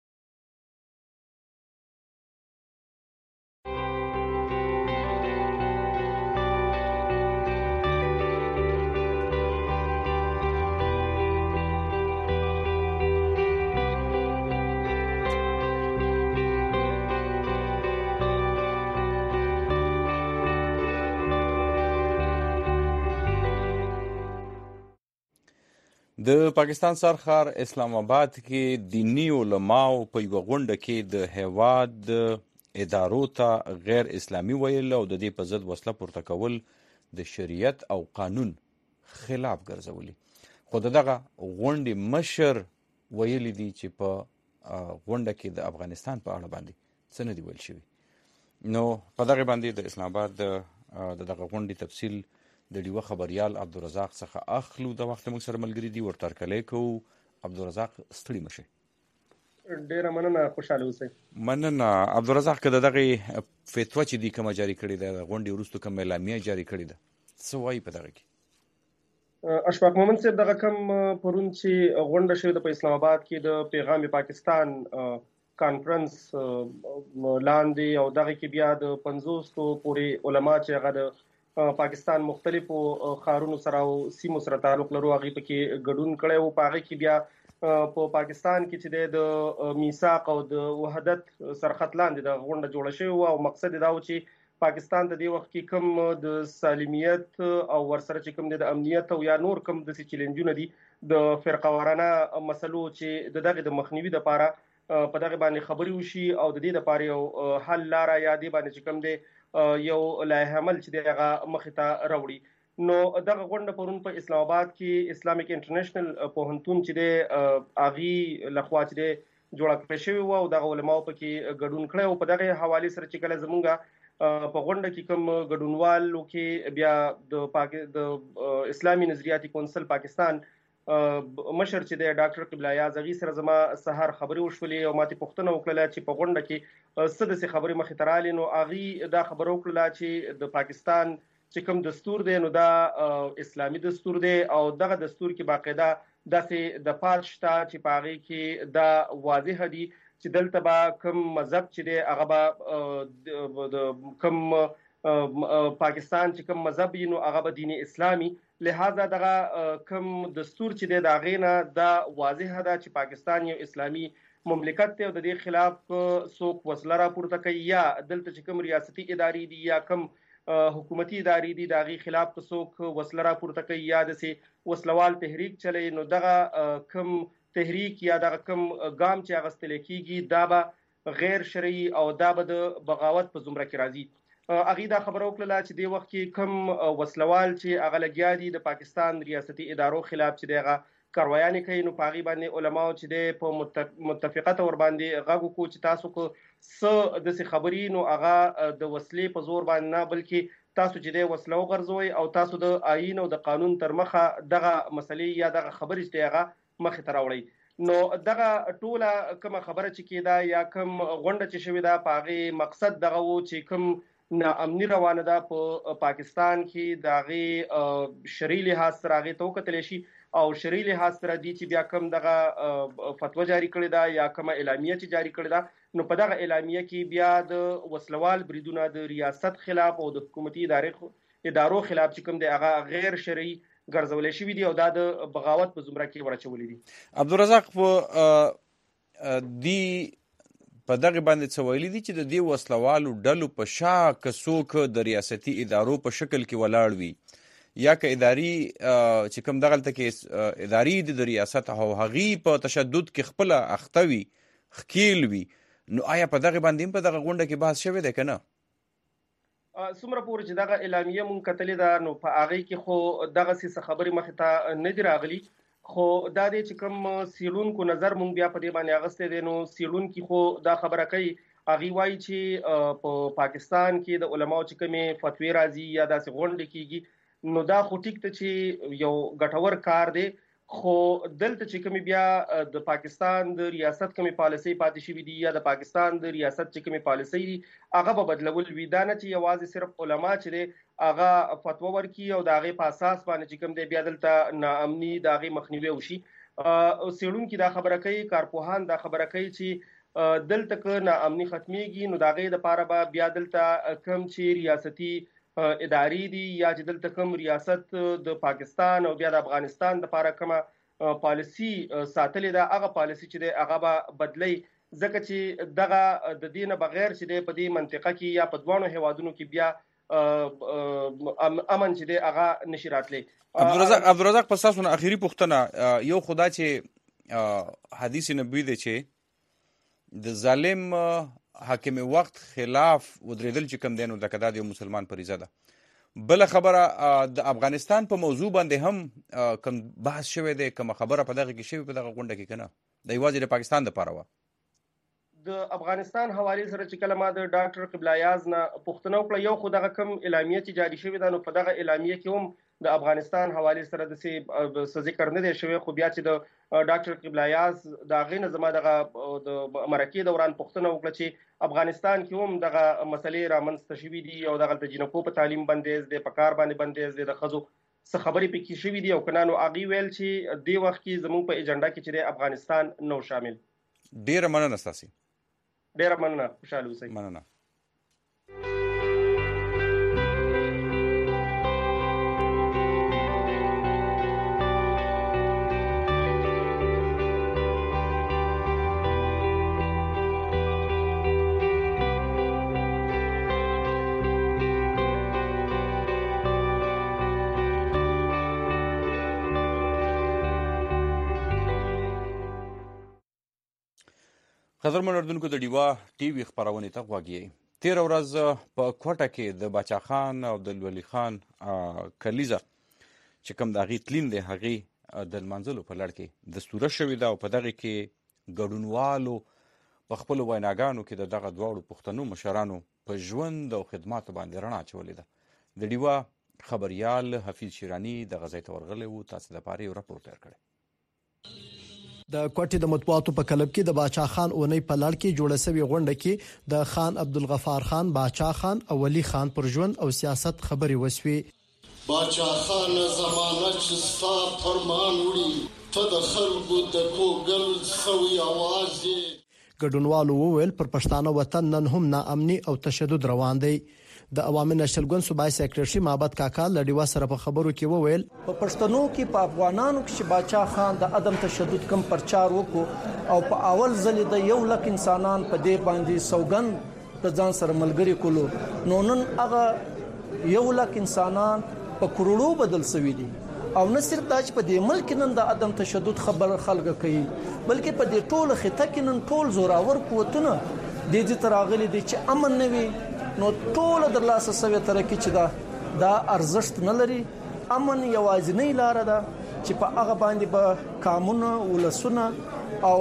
د پاکستان سرخار اسلام آباد کې دینی علماو په یوه غونډه کې د هیواد ادارو ته غیر اسلامي ویل او د دې په ضد وسله پورته کول د شریعت او قانون خلاف ګرځولي. خو دغه غونډې مشر ویلي دي چې په غونډه کې د افغانستان په اړه باندې څه نه دي ویل شوي. نو په دغه باندې د اسلام آباد د دغه غونډې تفصیل د ډیوه خبریال عبدالرزاق څخه اخلو. د وخت موږ سره ملګري دي ورته هرکلی کوو. عبدالرزاق ستړي مه شئ. ډېره مننه، خوشحاله اوسئ. مننه. عبدالرزاق که د دغې فتوا چې دي کومه جاري کړې ده د غونډې وروسته کومه اعلامیه جاري کړې ده څه وایي په دغه کې؟ اشفاق مومن صاحب دغه کم پرون چې غونډه شوې ده په اسلام آباد کې د پیغام پاکستان کانفرنس لاندې او دغه کې بیا د 50 پورې علما چې هغه د پاکستان مختلفو ښارونو سره او سیمو سره تعلق لرو هغه پکې ګډون کړي او په هغه کې بیا په پاکستان کې چې د میثاق او د وحدت سرخط لاندې د غونډه جوړه شوې او مقصد دا و چې پاکستان د دې وخت کې کوم د سالمیت او ورسره چې کوم د امنیت او یا نور کوم د چیلنجونه دي د فرقوارانه مسلو چې دغه د مخنیوي لپاره په دغه باندې خبري وشي او د دې لپاره یو حل لاره یا د باندې چې کوم دی یو لایحه عمل چې دغه مخې ته راوړي نو دغه غونډه پرون په اسلام آباد کې اسلامیک انټرنیشنل پوهنتون چې د اغي لخوا چې جوړه کړې شوی او دغه علماو پکې ګډون کړي او په دغه حواله سره چې کله زمونږه په غونډه کې کوم ګډونوالو کې بیا د اسلامي نظریاتي کونسل پاکستان مشر چې د ډاکټر قبله یاز غي سره زما سحر خبري وشولې او ماته پوښتنه وکړه چې په غونډه کې څه د خبري مخې ترالي نو اغي دا خبرو وکړه چې د پاکستان چې کوم دستور دی نو دا اسلامي دستور دی او دغه دستور کې باقاعده داسې د پاتشتا چې پاغي کې دا واضح دي چې دلته با کوم مذهب چې دی هغه با د کوم پاکستان چې کوم مذهب نو هغه به دین اسلامي لہذا دغه کوم دستور چې دی دا غینه دا واضح ده چې پاکستان یو اسلامي مملکت دی او د دې خلاف څوک وسله راپورته کوي یا دلته چې کوم ریاستي ادارې دي یا کوم حکومتي ادارې دي دا غي خلاف څوک وسله راپورته کوي یا د وسلوال تحریک چلی نو دغه کوم تحریک یا دغه کوم ګام چې اغستل کیږي دا به غیر شرعي او دا به د بغاوت په زمره کې راځي اغه دا خبرو کړله چې د وخت کې کوم وسلوال چې اغه لګیا دي د پاکستان ریاستي ادارو خلاف چې دغه کاروایانې کوي نو پاغي باندې علماو چې د په متفقه تور باندې غاغو کو چې تاسو کو س د خبري نو اغه د وسلې په زور باندې نه بلکې تاسو چې د وسلو غرزوي او تاسو د آئین او د قانون تر مخه دغه مسلې یا دغه خبري چې هغه مخې ته راوړي نو دغه ټوله کوم خبره چې کیدا یا کوم غونډه چې شوې ده پاغي مقصد دغه وو چې کوم ناامني روانه ده په پاکستان کې دغه شرعي لحاظ سره هغه تو کتل شي او شرعي لحاظ سره دي چې بیا کوم دغه فتوا جاری کړی ده یا کوم اعلامیه چې جاری کړی ده نو په دغه اعلامیه کې بیا د وسلوال بریدونه د ریاست خلاف او د حکومتي ادارو خلاف چې کوم دی هغه غیر شرعي ګرځولې شوې دي او دا د بغاوت په زمره کې ورچولې دي عبدالرزاق په دی په دغه باندې څویلې دي چې د دې وسلوالو ډلو په شا کڅوک د ریاستي ادارو په شکل کې ولاړ وي یا که اداري چې کوم دغلته کې اداري د ریاست او هغي په تشدد کې خپل اختوي خکیل وي نو آیا په دغه باندې په دغه غونډه کې بحث شوی دی کنه سمره پور چې دغه اعلامیه مونږ کتلې ده نو په هغه کې خو دغه څه خبري مخ ته نه دی راغلي خو دا دې چې کوم سیلونکو نظر مونږ بیا په دې باندې اغسته دي نو سیلون کې خو دا خبره کوي اغي وایي چې په پاکستان کې د علماو چې کومه فتوی راځي یا داسې غونډه کیږي نو دا خو ټیک ته چې یو ګټور کار دی خو دلته چې کوم بیا د پاکستان د ریاست کومه پالیسي پاتې شوې دي یا د پاکستان د ریاست چې کومه پالیسي دي هغه به بدلول وي دا نه چې یوازې صرف علما چې دي هغه فتوا ورکي او د هغه په اساس باندې چې کوم دی بیا دلته ناامني د هغه مخنیوي وشي او سیړون کې دا خبره کوي کارپوهان دا خبره کوي چې دلته ک ناامني ختميږي نو دا غي د پاره به بیا دلته کم چې ریاستي اداري دي یا چې دلته کوم ریاست د پاکستان او بیا د افغانستان د لپاره کومه پالیسی ساتلې ده هغه پالیسی چې د هغه به بدلی ځکه چې دغه د دینه بغیر چې په دې منطقه کې یا په دوانو هوادونو کې بیا امن چې د هغه نشي راتلی عبدالرزاق په تاسو نه اخیری پوښتنه یو خدا چې حدیث نبوي دی چې د ظالم حاکم وخت خلاف ودریدل چې کم دینو د کدا دی مسلمان پریزه ده بل خبره د افغانستان په موضوع باندې هم کم بحث شوه دی کوم خبره په دغه کې شوی په دغه غونډه کې کنه د یوازې د پاکستان د پاره و د افغانستان حواله سره چې کلمه د ډاکټر قبله یاز نه پښتنو کړ یو خو دغه کم اعلامیه چې جاری شوی ده نو په دغه اعلامیه کې هم د افغانستان حواله سره د څه ذکر نه دی شوی خو بیا چې د ډاکټر قبله یاز دا غینه زما دغه د مرکه دوران پښتنو وکړه چې افغانستان کې هم دغه مسلې رامنځته شوې دي او دغه د جنکو په تعلیم بندیز د پکار باندې بندیز د خزو څه خبرې پکې شوې دي او کنانو اغي ویل چې د وخت کې زموږ په ایجنډا کې چې افغانستان نو شامل. ډیره مننه تاسو. ډیره مننه، خوشاله اوسئ. مننه. قدرمن اردوونکو د ډیوا ټي وي خبرونه ته غوږی. 13 ورځ په کوټه کې د باچا خان او د ولی خان کلیزه چې کوم د غیتلین د هغې د منځلو په لړ کې دستوره شوې ده او په دغه کې ګډونوالو په خپل ویناګانو کې د دغه دواړو پښتنو مشرانو په ژوند او خدماتو باندې رڼا اچولې ده. د ډیوا خبريال حفیظ شیرانی د غزې ته ورغلی وو. تاسو د پاره یو راپور تیار کړی. د کوټې د مطبوعاتو په کلب کې د باچا خان اونۍ په لړ کې جوړه شوې غونډه کې د خان عبدالغفار خان، باچا خان او ولی خان پر ژوند او سیاست خبرې وسوې. باچا خان زمانه چې ستا فرمان وړي ته د خلکو د کوګل سوي आवाज. ګډونوالو وویل پر پښتانه وطن نن هم ناامني او تشدد روان دی. د عوامي نشل ګوند صوبایي سیکریټري محمد کاکا لډیوا سره په خبرو کې وویل په پښتنو کې په افغانانو کې چې باچا خان د عدم تشدد کم پرچار وکړو او په اول ځل د 100,000 انسانان په دې باندې سوګند د ځان سره ملګری کولو، نو نن هغه 100,000 انسانان په کروڑو بدل شوي دي. او نه صرف دا چې په دې ملک نن د عدم تشدد خبر خلک کوي، بلکې په دې ټول خطه کې نن ټول زوراور قوتونه د دې تراغلي دي چې امن نه وي، نو ټول د لاسه سوي ترکه چې دا ارزښت نه لري. امن یوازینی لار ده چې په هغه باندې به قانون ولسونه او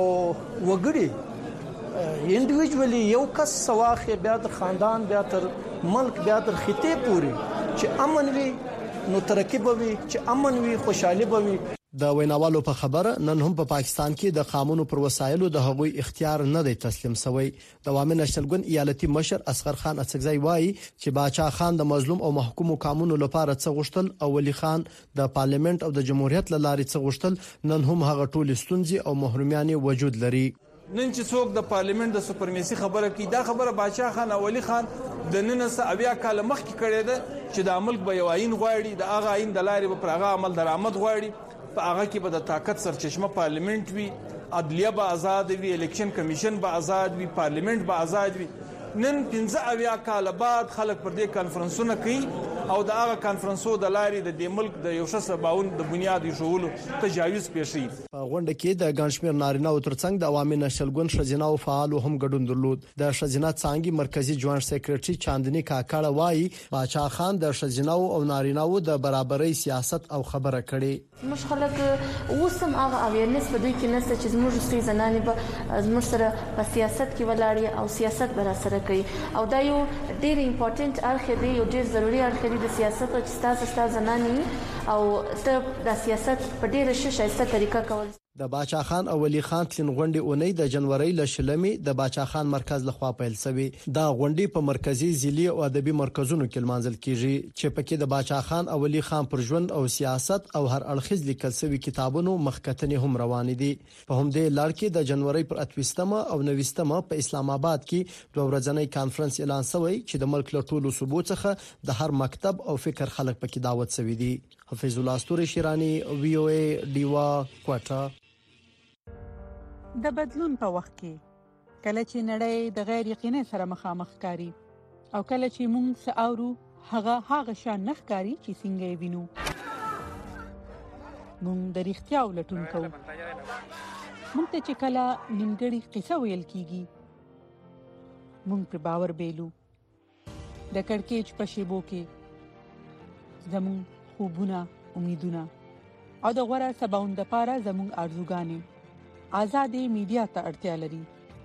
وګړي انډیویډوالي یو کس سواخه بیا د خاندان بیا تر ملک بیا تر خطه پوری چې امن وي، نو ترکیب وي، چې امن وي خوشحالي وي. د ویناوالو په خبره نن هم په پاکستان کې د قانون پر وسایلو د هغوی اختیار نه دی تسلیم شوی. د عوامي نشل ګوند ایالتي مشر اصغر خان اڅکزی وایي چې باچا خان د مظلوم او محکوم قانون لپاره څه غوښتل او ولی خان د پارلیمنت او د جمهوریت لارې څه غوښتل، نن هم هغه ټول ستونزې او محرومیان وجود لري. نن چې څوک د پارلیمنت د سپرمیسي خبره کوي، دا خبره باچا خان او ولی خان د نن څخه 70 کال مخکې کړې ده چې د ملک به یو عین غواړي، د هغه عین د لارې په هغه عمل درآمد غواړي، په هغه کې به د طاقت سرچشمه پارلیمنت وي، عدلیه به آزاد وي، الیکشن کمیشن به آزاد وي، پارلیمنت به آزاد وي. نن 15 کال بعد خلک پر دې کانفرنسونه کوي او د هغه کانفرنسو د لارې د دې ملک د یو شخص باون د بنیادی شغلو تجاوز پیښی. په غونډه کې د ګڼشمیر نارینه او ترڅنګ د عوامي نشل ګوند شزینا او فعال هم ګډون درلود. د شزینا څنګه مرکزی جوړ سیکریټري چاندنی کاکړه وایي باچا خان د شزینا او نارینه او د برابرۍ سیاست او خبره کړي. مش خلک وسم هغه اویرنس په دوی کې نسته چې زموږ ستې زنانې به زموږ سره په سیاست کې ولاړې او سیاست به سره کوي، او دا یو ډېر امپورټنت اړخ دی، یو ډېر ضروري اړخ دی د سیاست چې تاسو زنانې او ته د سیاست په ډېر شایسته طریقه کول. د باچا خان او ولی خان تلین غونډې اونۍ د جنوري ل شلمي د باچا خان مرکز لخوا پیل شوی. دا غونډې په مرکزی ضلعي او ادبي مرکزونو کې لمانځل کیږي چې پکې د باچا خان او ولی خان پر ژوند او سیاست او هر اړخیز لیکل شوی کتابونو مخکتنې هم روان دي. په همدې لړ کې د جنوري پر 28مه او 29مه په اسلام آباد کې دوه ورځنی کانفرنس اعلان شوی چې د ملک له ټولو صوبو څخه د هر مکتب او فکر خلک پکې دعوت شوی دي. حفیظ الله استوري شیرانی وی او ای ډیوا کوټه. د بدلون په وخت کې کله چې نړۍ د غیر یقیني سره مخامخ کاری او کله چې موږ ساورو هغه شان نه ښکاری چې څنګه وینو، موږ د رښتیا ولټون کوو. موږ ته چې کله نیمګړی قصه ویل کیږي موږ پر باور بیلو. د کړکېچ په شیبو کې زموږ خوبونه، امیدونه او د غوړه سباوند لپاره زموږ ارزوګانې آزادې میډیا ته اړتیا لري.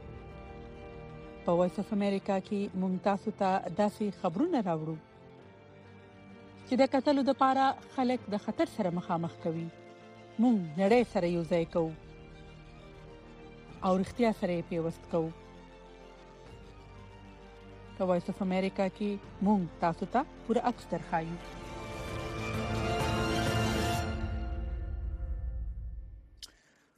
په وایس اف امریکا کې موږ تاسو ته داسې خبرونه راوړو چې د قتلو لپاره خلک د خطر سره مخامخ کوي. موږ نړۍ سره یو ځای کوو او رښتیا سره پیوست کوو. په وایس اف امریکا کې موږ تاسو ته پوره عکس درخایو.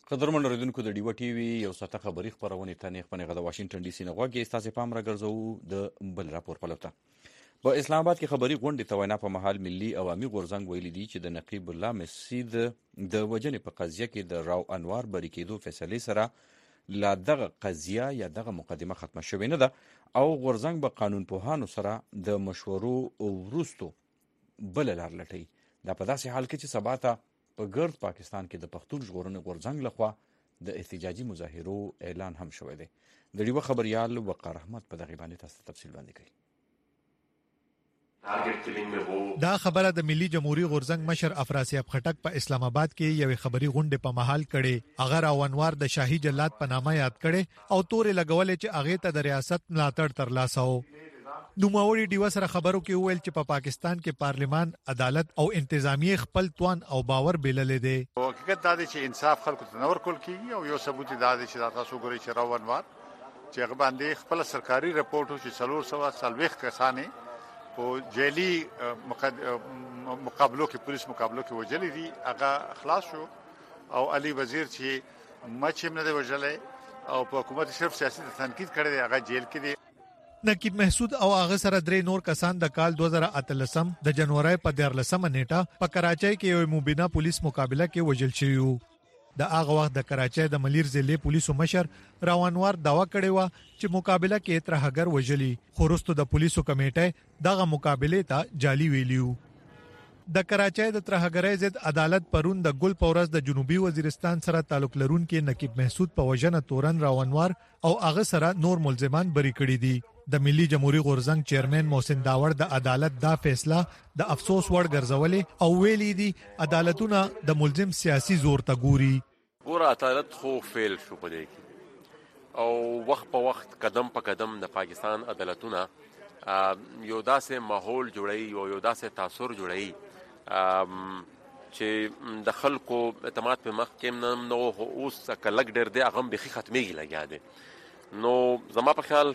قدرمن اوریدونکو د ډیوه ټي وي یو ساعته خبري خبرونه ته نه خپنه غو واشنگټن ډي سي نه غواګي تاسو پام راګرځو د بل راپور پلوته په اسلام آباد کې خبري غونډه توینا په محل ملي عوامي غورزنګ ویلي دي چې د نقیب الله مسجد د وجنې په قضیه کې د راو انوار بری کېدو فیصله سره لا دغه قضیه یا دغه مقدمه ختمه شوې نه ده او غورزنګ به قانون پوهانو سره د مشورو وروستو بل لار لټي دا په داسې حال کې چې سبا ته په ګرد پاکستان کې د پښتون ژغورنې غورزنګ لخوا د احتجاجي مظاهرو اعلان هم شوی دی د ډیوه خبريال وقار احمد په دغه باندې تاسو تفصیل باندې کوي دا خبره د ملي جمهوریت غورزنګ مشر افراسیاب خټک په اسلام آباد کې یو خبري غونډه په محل کړي اگر اوانوار د شاهي جلاد په نامه یاد کړي او تورې لګولې چې اغه ته د ریاست ملاتړ ترلاسه وو نوموړي ډیو سره خبرو کې ویل چې په پاکستان کې پارلیمان عدالت او انتظامی خپل توان او باور بللې دي حقیقت دا دی چې انصاف خلکو ته نور کول کیږي او یو ثبوت دا دی چې تاسو ګورئ چې راونوار چې هغه باندې خپل سرکاري رپورټ چې 340 کسانه په جیلی مقابلو کې پولیس مقابلو کې وجلې دي هغه خلاص شو او علي وزیر چې مچم نه دی وجلې او په حکومت صرف سیاسي تنقید کړی دی هغه جیل کې دی نقیب محسود او هغه سره درې نور کسان د کال 2013 د جنوري په 14 نیټه په کراچۍ کې یو مبینه پولیس مقابله کې وجل شوی د هغه وخت د کراچۍ د ملیر ضلع پولیسو مشر راونوار داوا کړی و چې مقابله کې ترهګر وجلی خورستو د پولیسو کمیټه دغه مقابله ته جعلی ویلیو د کراچۍ د ترهګرۍ ضد عدالت پرون د ګل پورس د جنوبي وزیرستان سره تعلق لرونکو نقیب محسود په وجنه تورن راونوار او هغه سره نور ملزمان بری کړی دي د ملي جمهوریت غورزنګ چیرمن محسن داور د عدالت دا فیصله د افسوس وړ ګرځولې او ویلي دي عدالتونه د ملزم سیاسي زور ته ګوري ګوره عدالت خو فیل شو په دې کې او وخت په وخت قدم په قدم د پاکستان عدالتونه یو داسې ماحول جوړي او یو داسې تاثیر جوړي چې د خلکو اعتماد په مخ کې نو اوس کلک ډېر دی هغه به ختميږي لګیا دی نو زما په خیال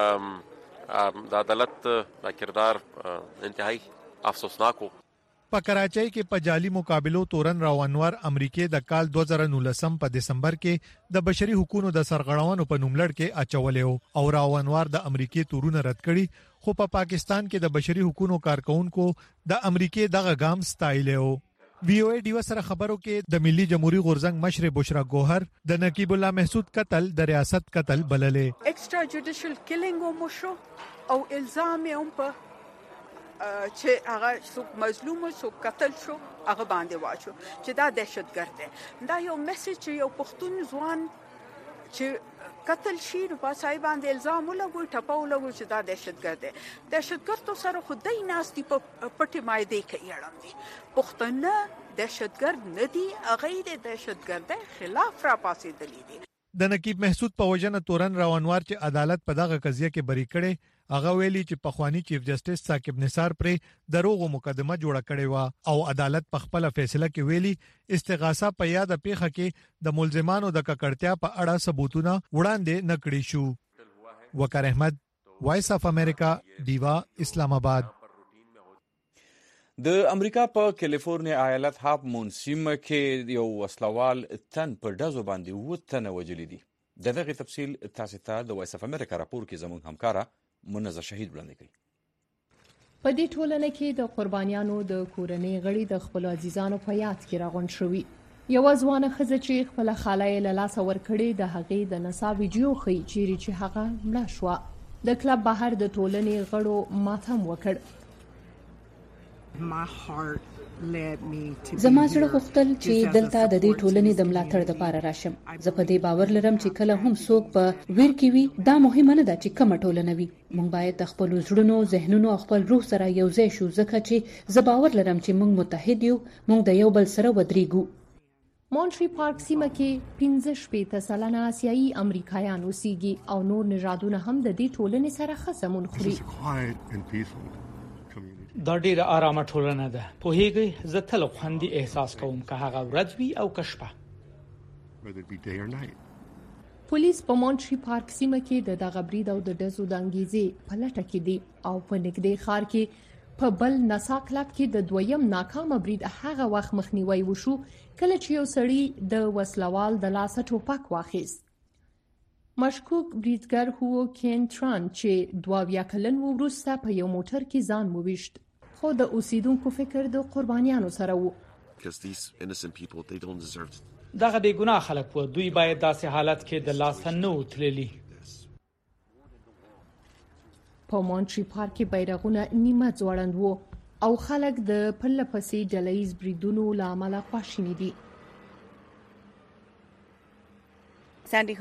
د عدالت د کردار انتهایی افسوسناک په کراچۍ کې په جعلی مقابلو تورن راونوار امریکای د کال 2019 په دسمبر کې د بشري حقوقو د سرغړونو په نوملړ کې اچولې او راونوار د امریکای تورونه رد کړي خو په پاکستان کې د بشري حقوقو کارکونکو د امریکای دغه ګام ستایلو وی او ای ډیو سره خبرو کې د ملي جمهوریت غورزنګ مشر بشرا ګوهر د نقیب الله محسود قتل د ریاست قتل بللې ایکسترا جوډیشل کیلینګ مو شو او الزام یې هم په چې هغه څوک مظلوم شو قتل شو هغه باندې واچو چې دا دهشتګرد دی دا یو میسج چې یو پښتون ځوان چې قتل شي نو په ځای باندې الزام ولګوي ټپاو لګوي چې دا دهشتګرد دی دهشتګرد سره خدای ناستي په پټي مایده کې اړم دي پښتون دهشتګرد نه دي هغه د دهشتګرد خلاف را پاسې دلی دي د نقیب محسود په وجنه تورن راونوار چې عدالت په دغه قضیه کې بری کړي هغه ویلي چې پخوانی چیف جسټس ثاقب نثار پرې دروغو مقدمه جوړه کړې و او عدالت په خپل فیصله کې ویلي استغاثه په یاد پیخه کې د ملزمانو د ککړتیا په اړه ثبوتونه وړاندې نکړي شو وقار احمد وایس اف امریکا دیوا اسلام آباد د امریکا په کیلیفورنیا ایالت هاف مون سیمه کې یو وسلوال تن په ډزو باندې وتنه وجلی دي دغه تفصیل تاسو ته د وایس اف امریکا راپور کې زموږ همکارا منزه شهید وړاندې کړي په دې ټولنه کې د قربانیانو د کورنۍ غړي د خپل عزیزانو په یاد کې راغونډ شوي یو ځوان ښځه چې خپل خاله له لاسه ورکړې د هغې د نڅا ویډیو ښیي چې هغه مړه شوه د کلب بهر د ټولنې غړو ماتم وکړ زما زړه غوښتل چې دلته د دې ټولنې د ملاتړ لپاره راشم زه په دې باور لرم چې کله هم څوک په ویر کې وي دا مهمه نه ده چې کومه ټولنه وي موږ باید د خپل زړونو ذهنونو او خپل روح سره یو ځای شو ځکه چې زه باور لرم چې موږ متحد یو موږ د یو بل سره ودرېږو مونټری پارک سیمه کې 15% آسیایي امریکایان اوسېږي او نور نژادونه هم د دې ټولنې سره ښه سمون خوري دا ډیره آرامه ټولنه ده پوهیږئ زه تل خوندي احساس کوم که هغه ورځ وي او که شپه پولیس په مونټری پارک سیمه کې د دغه برید او د ډزو د انګیزې په لټه کې دي او په نږدې ښار کې په بل نسا کلب کې د دویم ناکامه برید هغه وخت مخنیوي وشو کله چې یو سړی د وسلوال د لاسه ټوپک واخیست. مشکوک بریدګر هو کین تران چې 22 کلن وروسته په یو موټر کې ځان وویشت، خو د اوسیدونکو فکر د قربانیانو سره و. دغه بې ګناه خلک وو، دوی باید داسې حالت کې د لاسه نه وتللي. په مونټری پارک کې بیرغونه نیمه ځوړند وو او خلک د پرله پسې ډلهییز بریدونو له امله خواشیني دي. سینډي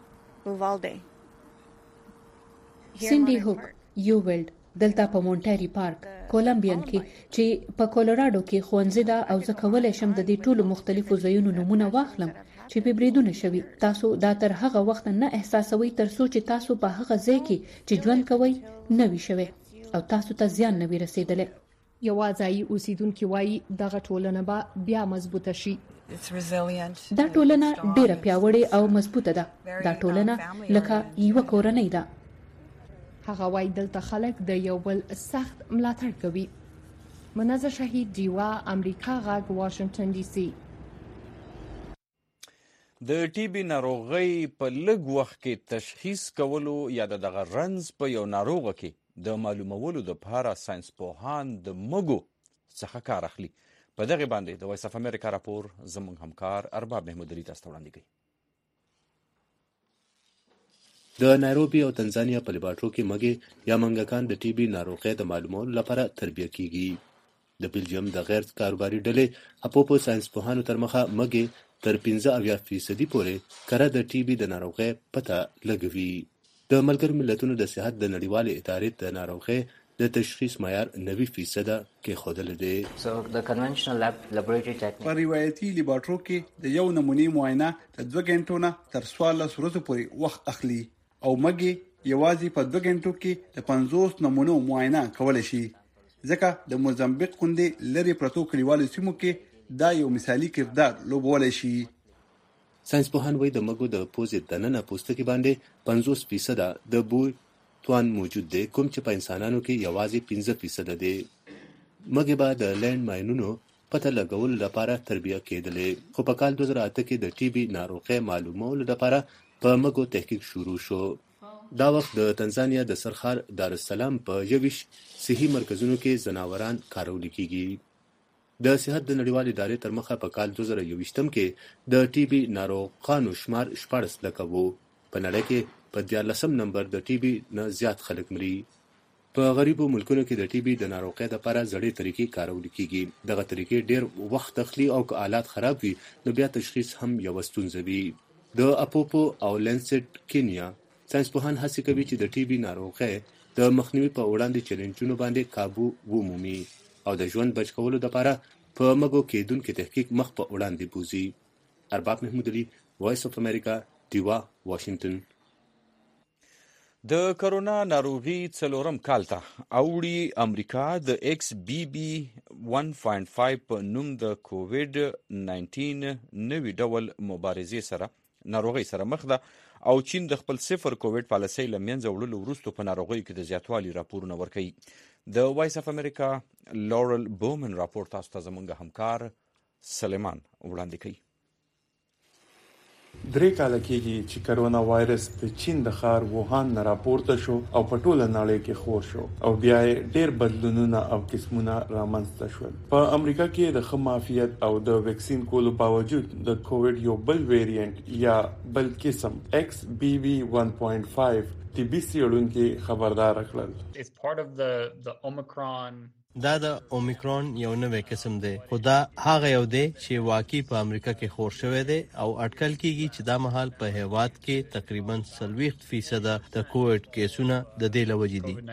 هوک یوویلډ دلته په مونټری پارک کولمبیان کې چې په کولوراډو کې ښوونځی ده او زه کولی شم د دې ټولو مختلفو ځایونو نومونه واخلم چې په بریدونه شوي. تاسو دا تر هغه وخت نه احساسوي تر څو چې تاسو په هغه ځای کې چې ژوند کوئ نه وي شوی او تاسو ته زیان نه وي رسیدلی. یوه ځایي اوسیدونکي وایي دغه ټولنه به بیا مضبوطه شي. دا ټولنه ډیره پیاوړې او مضبوطه ده. دا ټولنه لکه یوه کورنۍ ده. هغه وایي دلته خلک د یو بل سخت ملاتړ کوي. منازه شهید دیوا، امریکا غږ، واشنگټن ډي سي. د ټي بي ناروغۍ په لږ وخت کې تشخیص کولو یا دغه رنځ په یو ناروغه کې د معلومولو لپاره ساینسپوهان د مږو څخه کار اخلي. په دغه باندې د وایس اف امریکا راپور زموږ همکار ارباب محمود علي تاسو ته وړاندې کوي. د نایروبي او تنزانیا په لیبارټرو کې مږې یا منګکان د ټي بي ناروغۍ د معلومولو لپاره تربیه کیږي. د بلجیم د غیر کاروباري ډلې اپوپو ساینسپوهانو تر مخه مږې تر 15% پورې کره د ټي بي د ناروغۍ پته لګوي. د ملګرو ملتونو د صحت د نړیوالې ادارې د ناروغۍ د تشخیص معیار 90% کې ښودلی دی. په روایتي لیبارټرو کې د یو نمونې معاینه د 2 غنټو نه تر 14 ورځو پورې وخت اخلي او مږې یوازې په 2 غنټو کې د 50 نمونو معاینه کولی شي. ځکه د موزمبیق غوندې لرې پرتو کلیوالو سیمو کې دا یو مثالي کردار لوبولی شي. ساینسپوهان وایي د مږو د پوزې دننه پوستکي باندې 50% د بوی توان موجود دی، کوم چې په انسانانو کې یوازې 15% دی. مږې به د لینډ ماینونو پته لګولو لپاره تربیه کېدلې، خو په کال 2008 کې د ټي بي ناروغۍ معلومولو لپاره په مږو تحقیق شروع شو. دا وخت د تنزانیا د سرخار دارالسلام په 21 صحي مرکزونو کې ځناوران کارول کېږي. د صحت د نړیوالې ادارې تر مخه په کال 2021 کې د ټي بي ناروغانو شمار 14 لکه وو. په نړۍ کې په 14 نمبر د ټي بي نه زیات خلک مري. په غریبو ملکونو کې د ټي بي د ناروغۍ لپاره زړې طریقې کارول کېږي. دغه طریقې ډېر وخت اخلي او که آلات خراب وي نو بیا تشخیص هم یوه ستونزه وي. د اپوپو او لینسټ کینیا ساینسپوهان هڅې کوي چې د ټي بي ناروغۍ د مخنیوي په وړاندې چیلنجونو باندې کابو ومومي او د ژوند بچ کولو لپاره په مږو کېدونکي تحقیق مخ په وړاندې بوزي. ارباب محمود علي، وایس اف امریکا، دیوا، واشنگټن. د کرونا ناروغي 4م کال ته اوړي امریکا د ایکس بی بی 1.5 په نوم د کووید 19 نوي ډول مبارزې سره ناروغي سره مخ ده او چین د خپل صفر کووید پالیسۍ له منځه وړلو وروسته په ناروغیو کې د زیاتوالي راپورونه ورکوي. د وایس اف امریکا لورل بومن راپور تاسو ته زموږ همکار سلیمان وړاندې کوي. 3 کاله کېږي چې کرونا وایرس د چین د ښار ووهان نه راپورته شو او په ټوله نړۍ کې خور شو او بیا یې ډېر بدلونونه او قسمونه رامنځته شول. په امریکا کې د ښه معافیت او د ویکسین کولو باوجود د کووید یو بل ویریانټ یا بل قسم ایکس بی بی 1.5 طبي څېړونکي خبردار کړل. دا د اومیکرون یو نوی قسم دی، خو دا هغه یو دی چې واقعي په امریکا کې خور شوی دی او اټکل کیږي چې دا مهال په هیواد کې تقریبا 40% د کووید کیسونه د دې له وجې دي.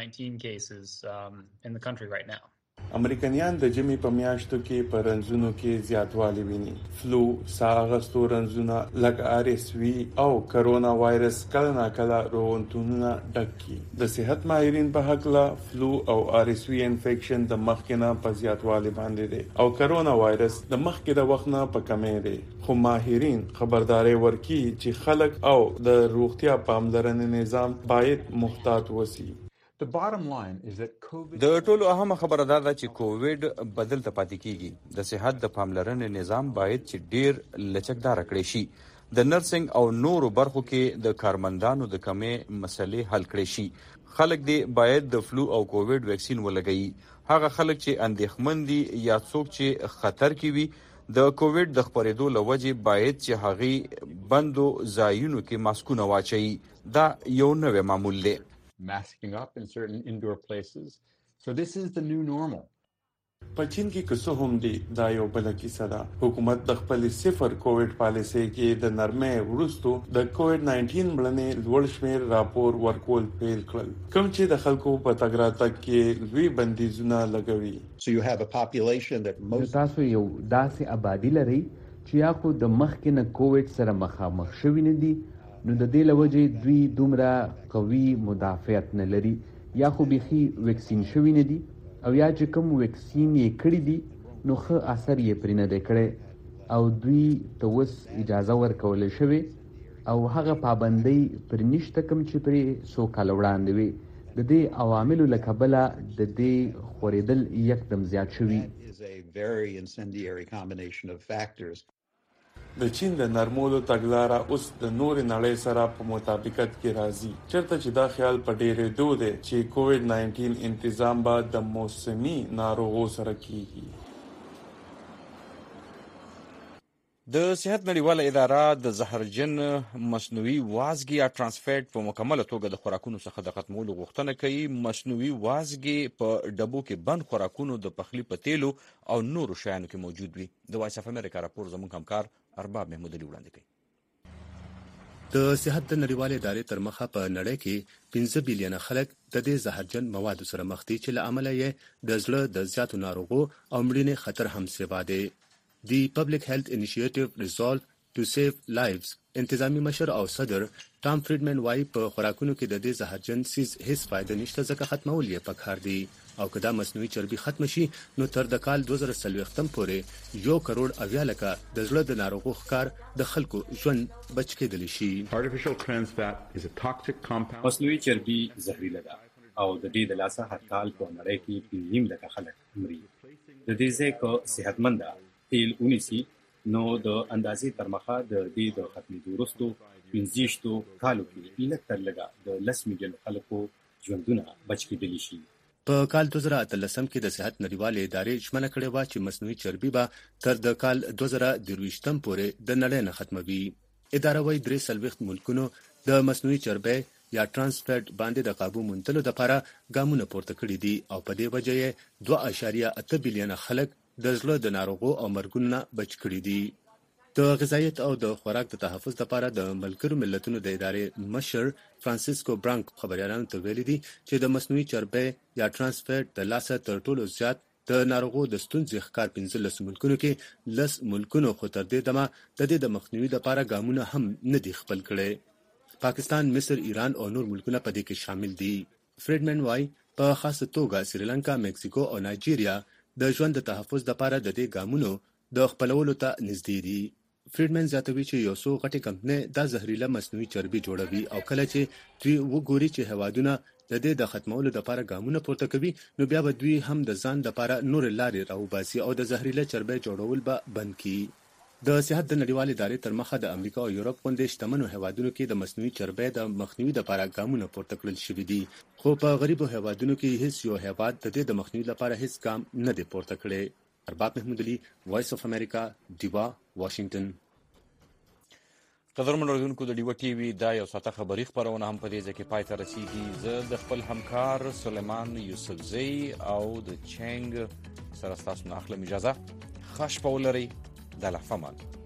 امریکایان د جمی په میاشتو کې په رنځونو کې زیاتوالی ویني. فلو، ساه اخیستو رنځونه لکه RSV او کرونا وایرس کله ناکله روغتونونه ډک کړي. د صحت ماهرین په هکله فلو او RSV انفیکشن د مخکې نه په زیاتوالی باندې دی او کرونا وایرس د مخکې د وخت نه په کمې دی. خو ماهرین خبرداري ورکړي چې خلک او د روغتیا پاملرنې نظام باید محتاط وسی. د ټولو اهمه خبره دا ده چې کووډ بدل ته پاتې کیږي. د صحت د پاملرنې نظام باید چې ډیر لچکدار کړی شي. د نرسنګ او نورو برخو کې د کارمندانو د کمې مسلې حل کړی شي. خلک دې باید د فلو او کووډ ویکسین ولګوي. هغه خلک چې اندېښمن دي یا څوک چې خطر کې وي د کووډ د خپرېدو له وجې باید چې هغې بندو ځایونو کې ماسکونه واچوي. دا یو نوی معمول دی. په چین کې که څه هم دی دا یو بله کیسه ده. حکومت د خپلې صفر کووډ پالیسۍ کې د نرمۍ وروستو د کووډ 19 مړینې لوړ شمېر راپور ورکول پیل کړل، کوم چې د خلکو په تګ راتګ کې لوی بندیزونه لګوي. تاسو یو داسې آبادي لرئ چې یا خو د مخکې نه کووډ سره مخامخ شوي نه دي، نو د دې له وجې دوی دومره قوي مدافعت نه لري، یا خو بیخي ویکسین شوي نه دي، او یا چې کوم ویکسین یې کړي دي نو ښه اثر یې پرې نه دی کړی او دوی ته اوس اجازه ورکولی شوې او هغه پابندۍ پرې نشته کوم چې پرې څو کاله وړاندې وي. د دې عواملو له کبله د دې خورېدل یکدم زیات شوي. د چین د نرمولو تګلاره اوس د نورې نړۍ سره په مطابقت کې راځي، چېرته چې دا خیال په ډېرېدو دی چې کووډ 19 انتظام به د موسمي ناروغو سره کیږي. د صحت نړیواله اداره د زهرجن مصنوعي وازګې یا ټرانسفیټ په مکمله توګه د خوراکونو څخه د ختمولو غوښتنه کوي. مصنوعي وازګې په ډبو کې بند خوراکونو د پخلي په تیلو او نورو شیانو کې موجود وي. د وایس اف امریکا راپور زموږ همکار ارباب محمود علي وړاندې کوي. د صحت د نړیوالې ادارې تر مخه په نړۍ کې 15 بلین خلک د دې زهرجن موادو سره مخ دي چې له امله یې د زړه د زیاتو ناروغو او مړینې خطر هم سبا دی. The Public Health Initiative Resolve to Save Lives انتظامی مشر او صدر ټام فریډمن وايي په خوراکونو کې د دې زهرجن سیز هیڅ فایده نشته، ځکه ختمول یې پکار دي او که دا مصنوعي چربي ختم شي نو تر د کال 2040 پورې 1 کروڑ 80 لکه د زړه د ناروغو ښکار د خلکو ژوند بچ کېدلی شي. مصنوعي چربي زهرجنه ده او د دې د لاسه هر کال په نړۍ کې 5 لکه خلک مري. د دې ځکه صحتمند تیل ونیسي نو د اندازې تر مخه د دې د ختمېدو وروسته 15 کالو کې لږ تر لږه د 10 میلیون خلکو ژوندونه بچ کېدلی شي. په کال 2013 کې د صحت نړیوالې ادارې ژمنه کړې وه چې مصنوعي چربي به تر د کال 2023 پورې د نړۍ نه ختموي. اداره وايي 43 ملکونو د مصنوعي چربي یا ټرانسفیټ باندې د قابو موندلو لپاره ګامونه پورته کړي دي او په دې وجه یې 2.8 بلین خلک د زړه د ناروغو او مرګونو بچ کړي دي. د غذایت او د خوراک د تحفظ لپاره د ملګرو ملتونو د ادارې مشر فرانسیسکو برانک خبريالانو ته ویلي دي چې د مصنوعي چربي یا ټرانسفیټ د لاسه تر ټولو زیات د ناروغو د ستونزې ښکار 15 ملکونو کې 10 ملکونو خو تر دې دمه د دې د مخنیوي لپاره ګامونه هم نه دي خپل کړي. پاکستان، مصر، ایران او نور ملکونه په دې کې شامل دي. فریډمن وايي په خاصه توګه سریلانکا، مکسیکو او نایجیریا د ژوند د تحفظ لپاره د دې ګامونو د خپلولو ته نږدې دي. فریډمن زیاتوي چې یو څو غټې کمپنۍ دا زهرجنه مصنوعي چربي جوړوي او کله چې دوی وګوري چې هوادونه د دې د ختمولو لپاره ګامونه پورته کوي نو بیا به دوی هم د ځان لپاره نور لارې راوباسي او د زهرجنه چربي جوړول به بند کړي. د صحت د نړیوالې ادارې تر مخه د امریکا او یورپ غونډې شتمنو هوادونو کې د مصنوعي چربي د مخنیوي لپاره ګامونه پورته کړل شوي دي، خو په غریبو هوادونو کې هیڅ یو هواد د دې د مخنیوي لپاره هیڅ ګام نه دی پورته کړی. ارباب محمود علي، وایس اف امریکا، دیوا، واشنگټن. قدرمن اوریدونکو د ډیوه ټي وي دا یو ساعته خبري خبرونه هم په دې ځای کې پای ته رسیږي. زه د خپل همکار سلیمان یوسفزی او د چنګ سره ستاسو نه اخلم اجازه. ښه شپه ولرئ. د الله فمان.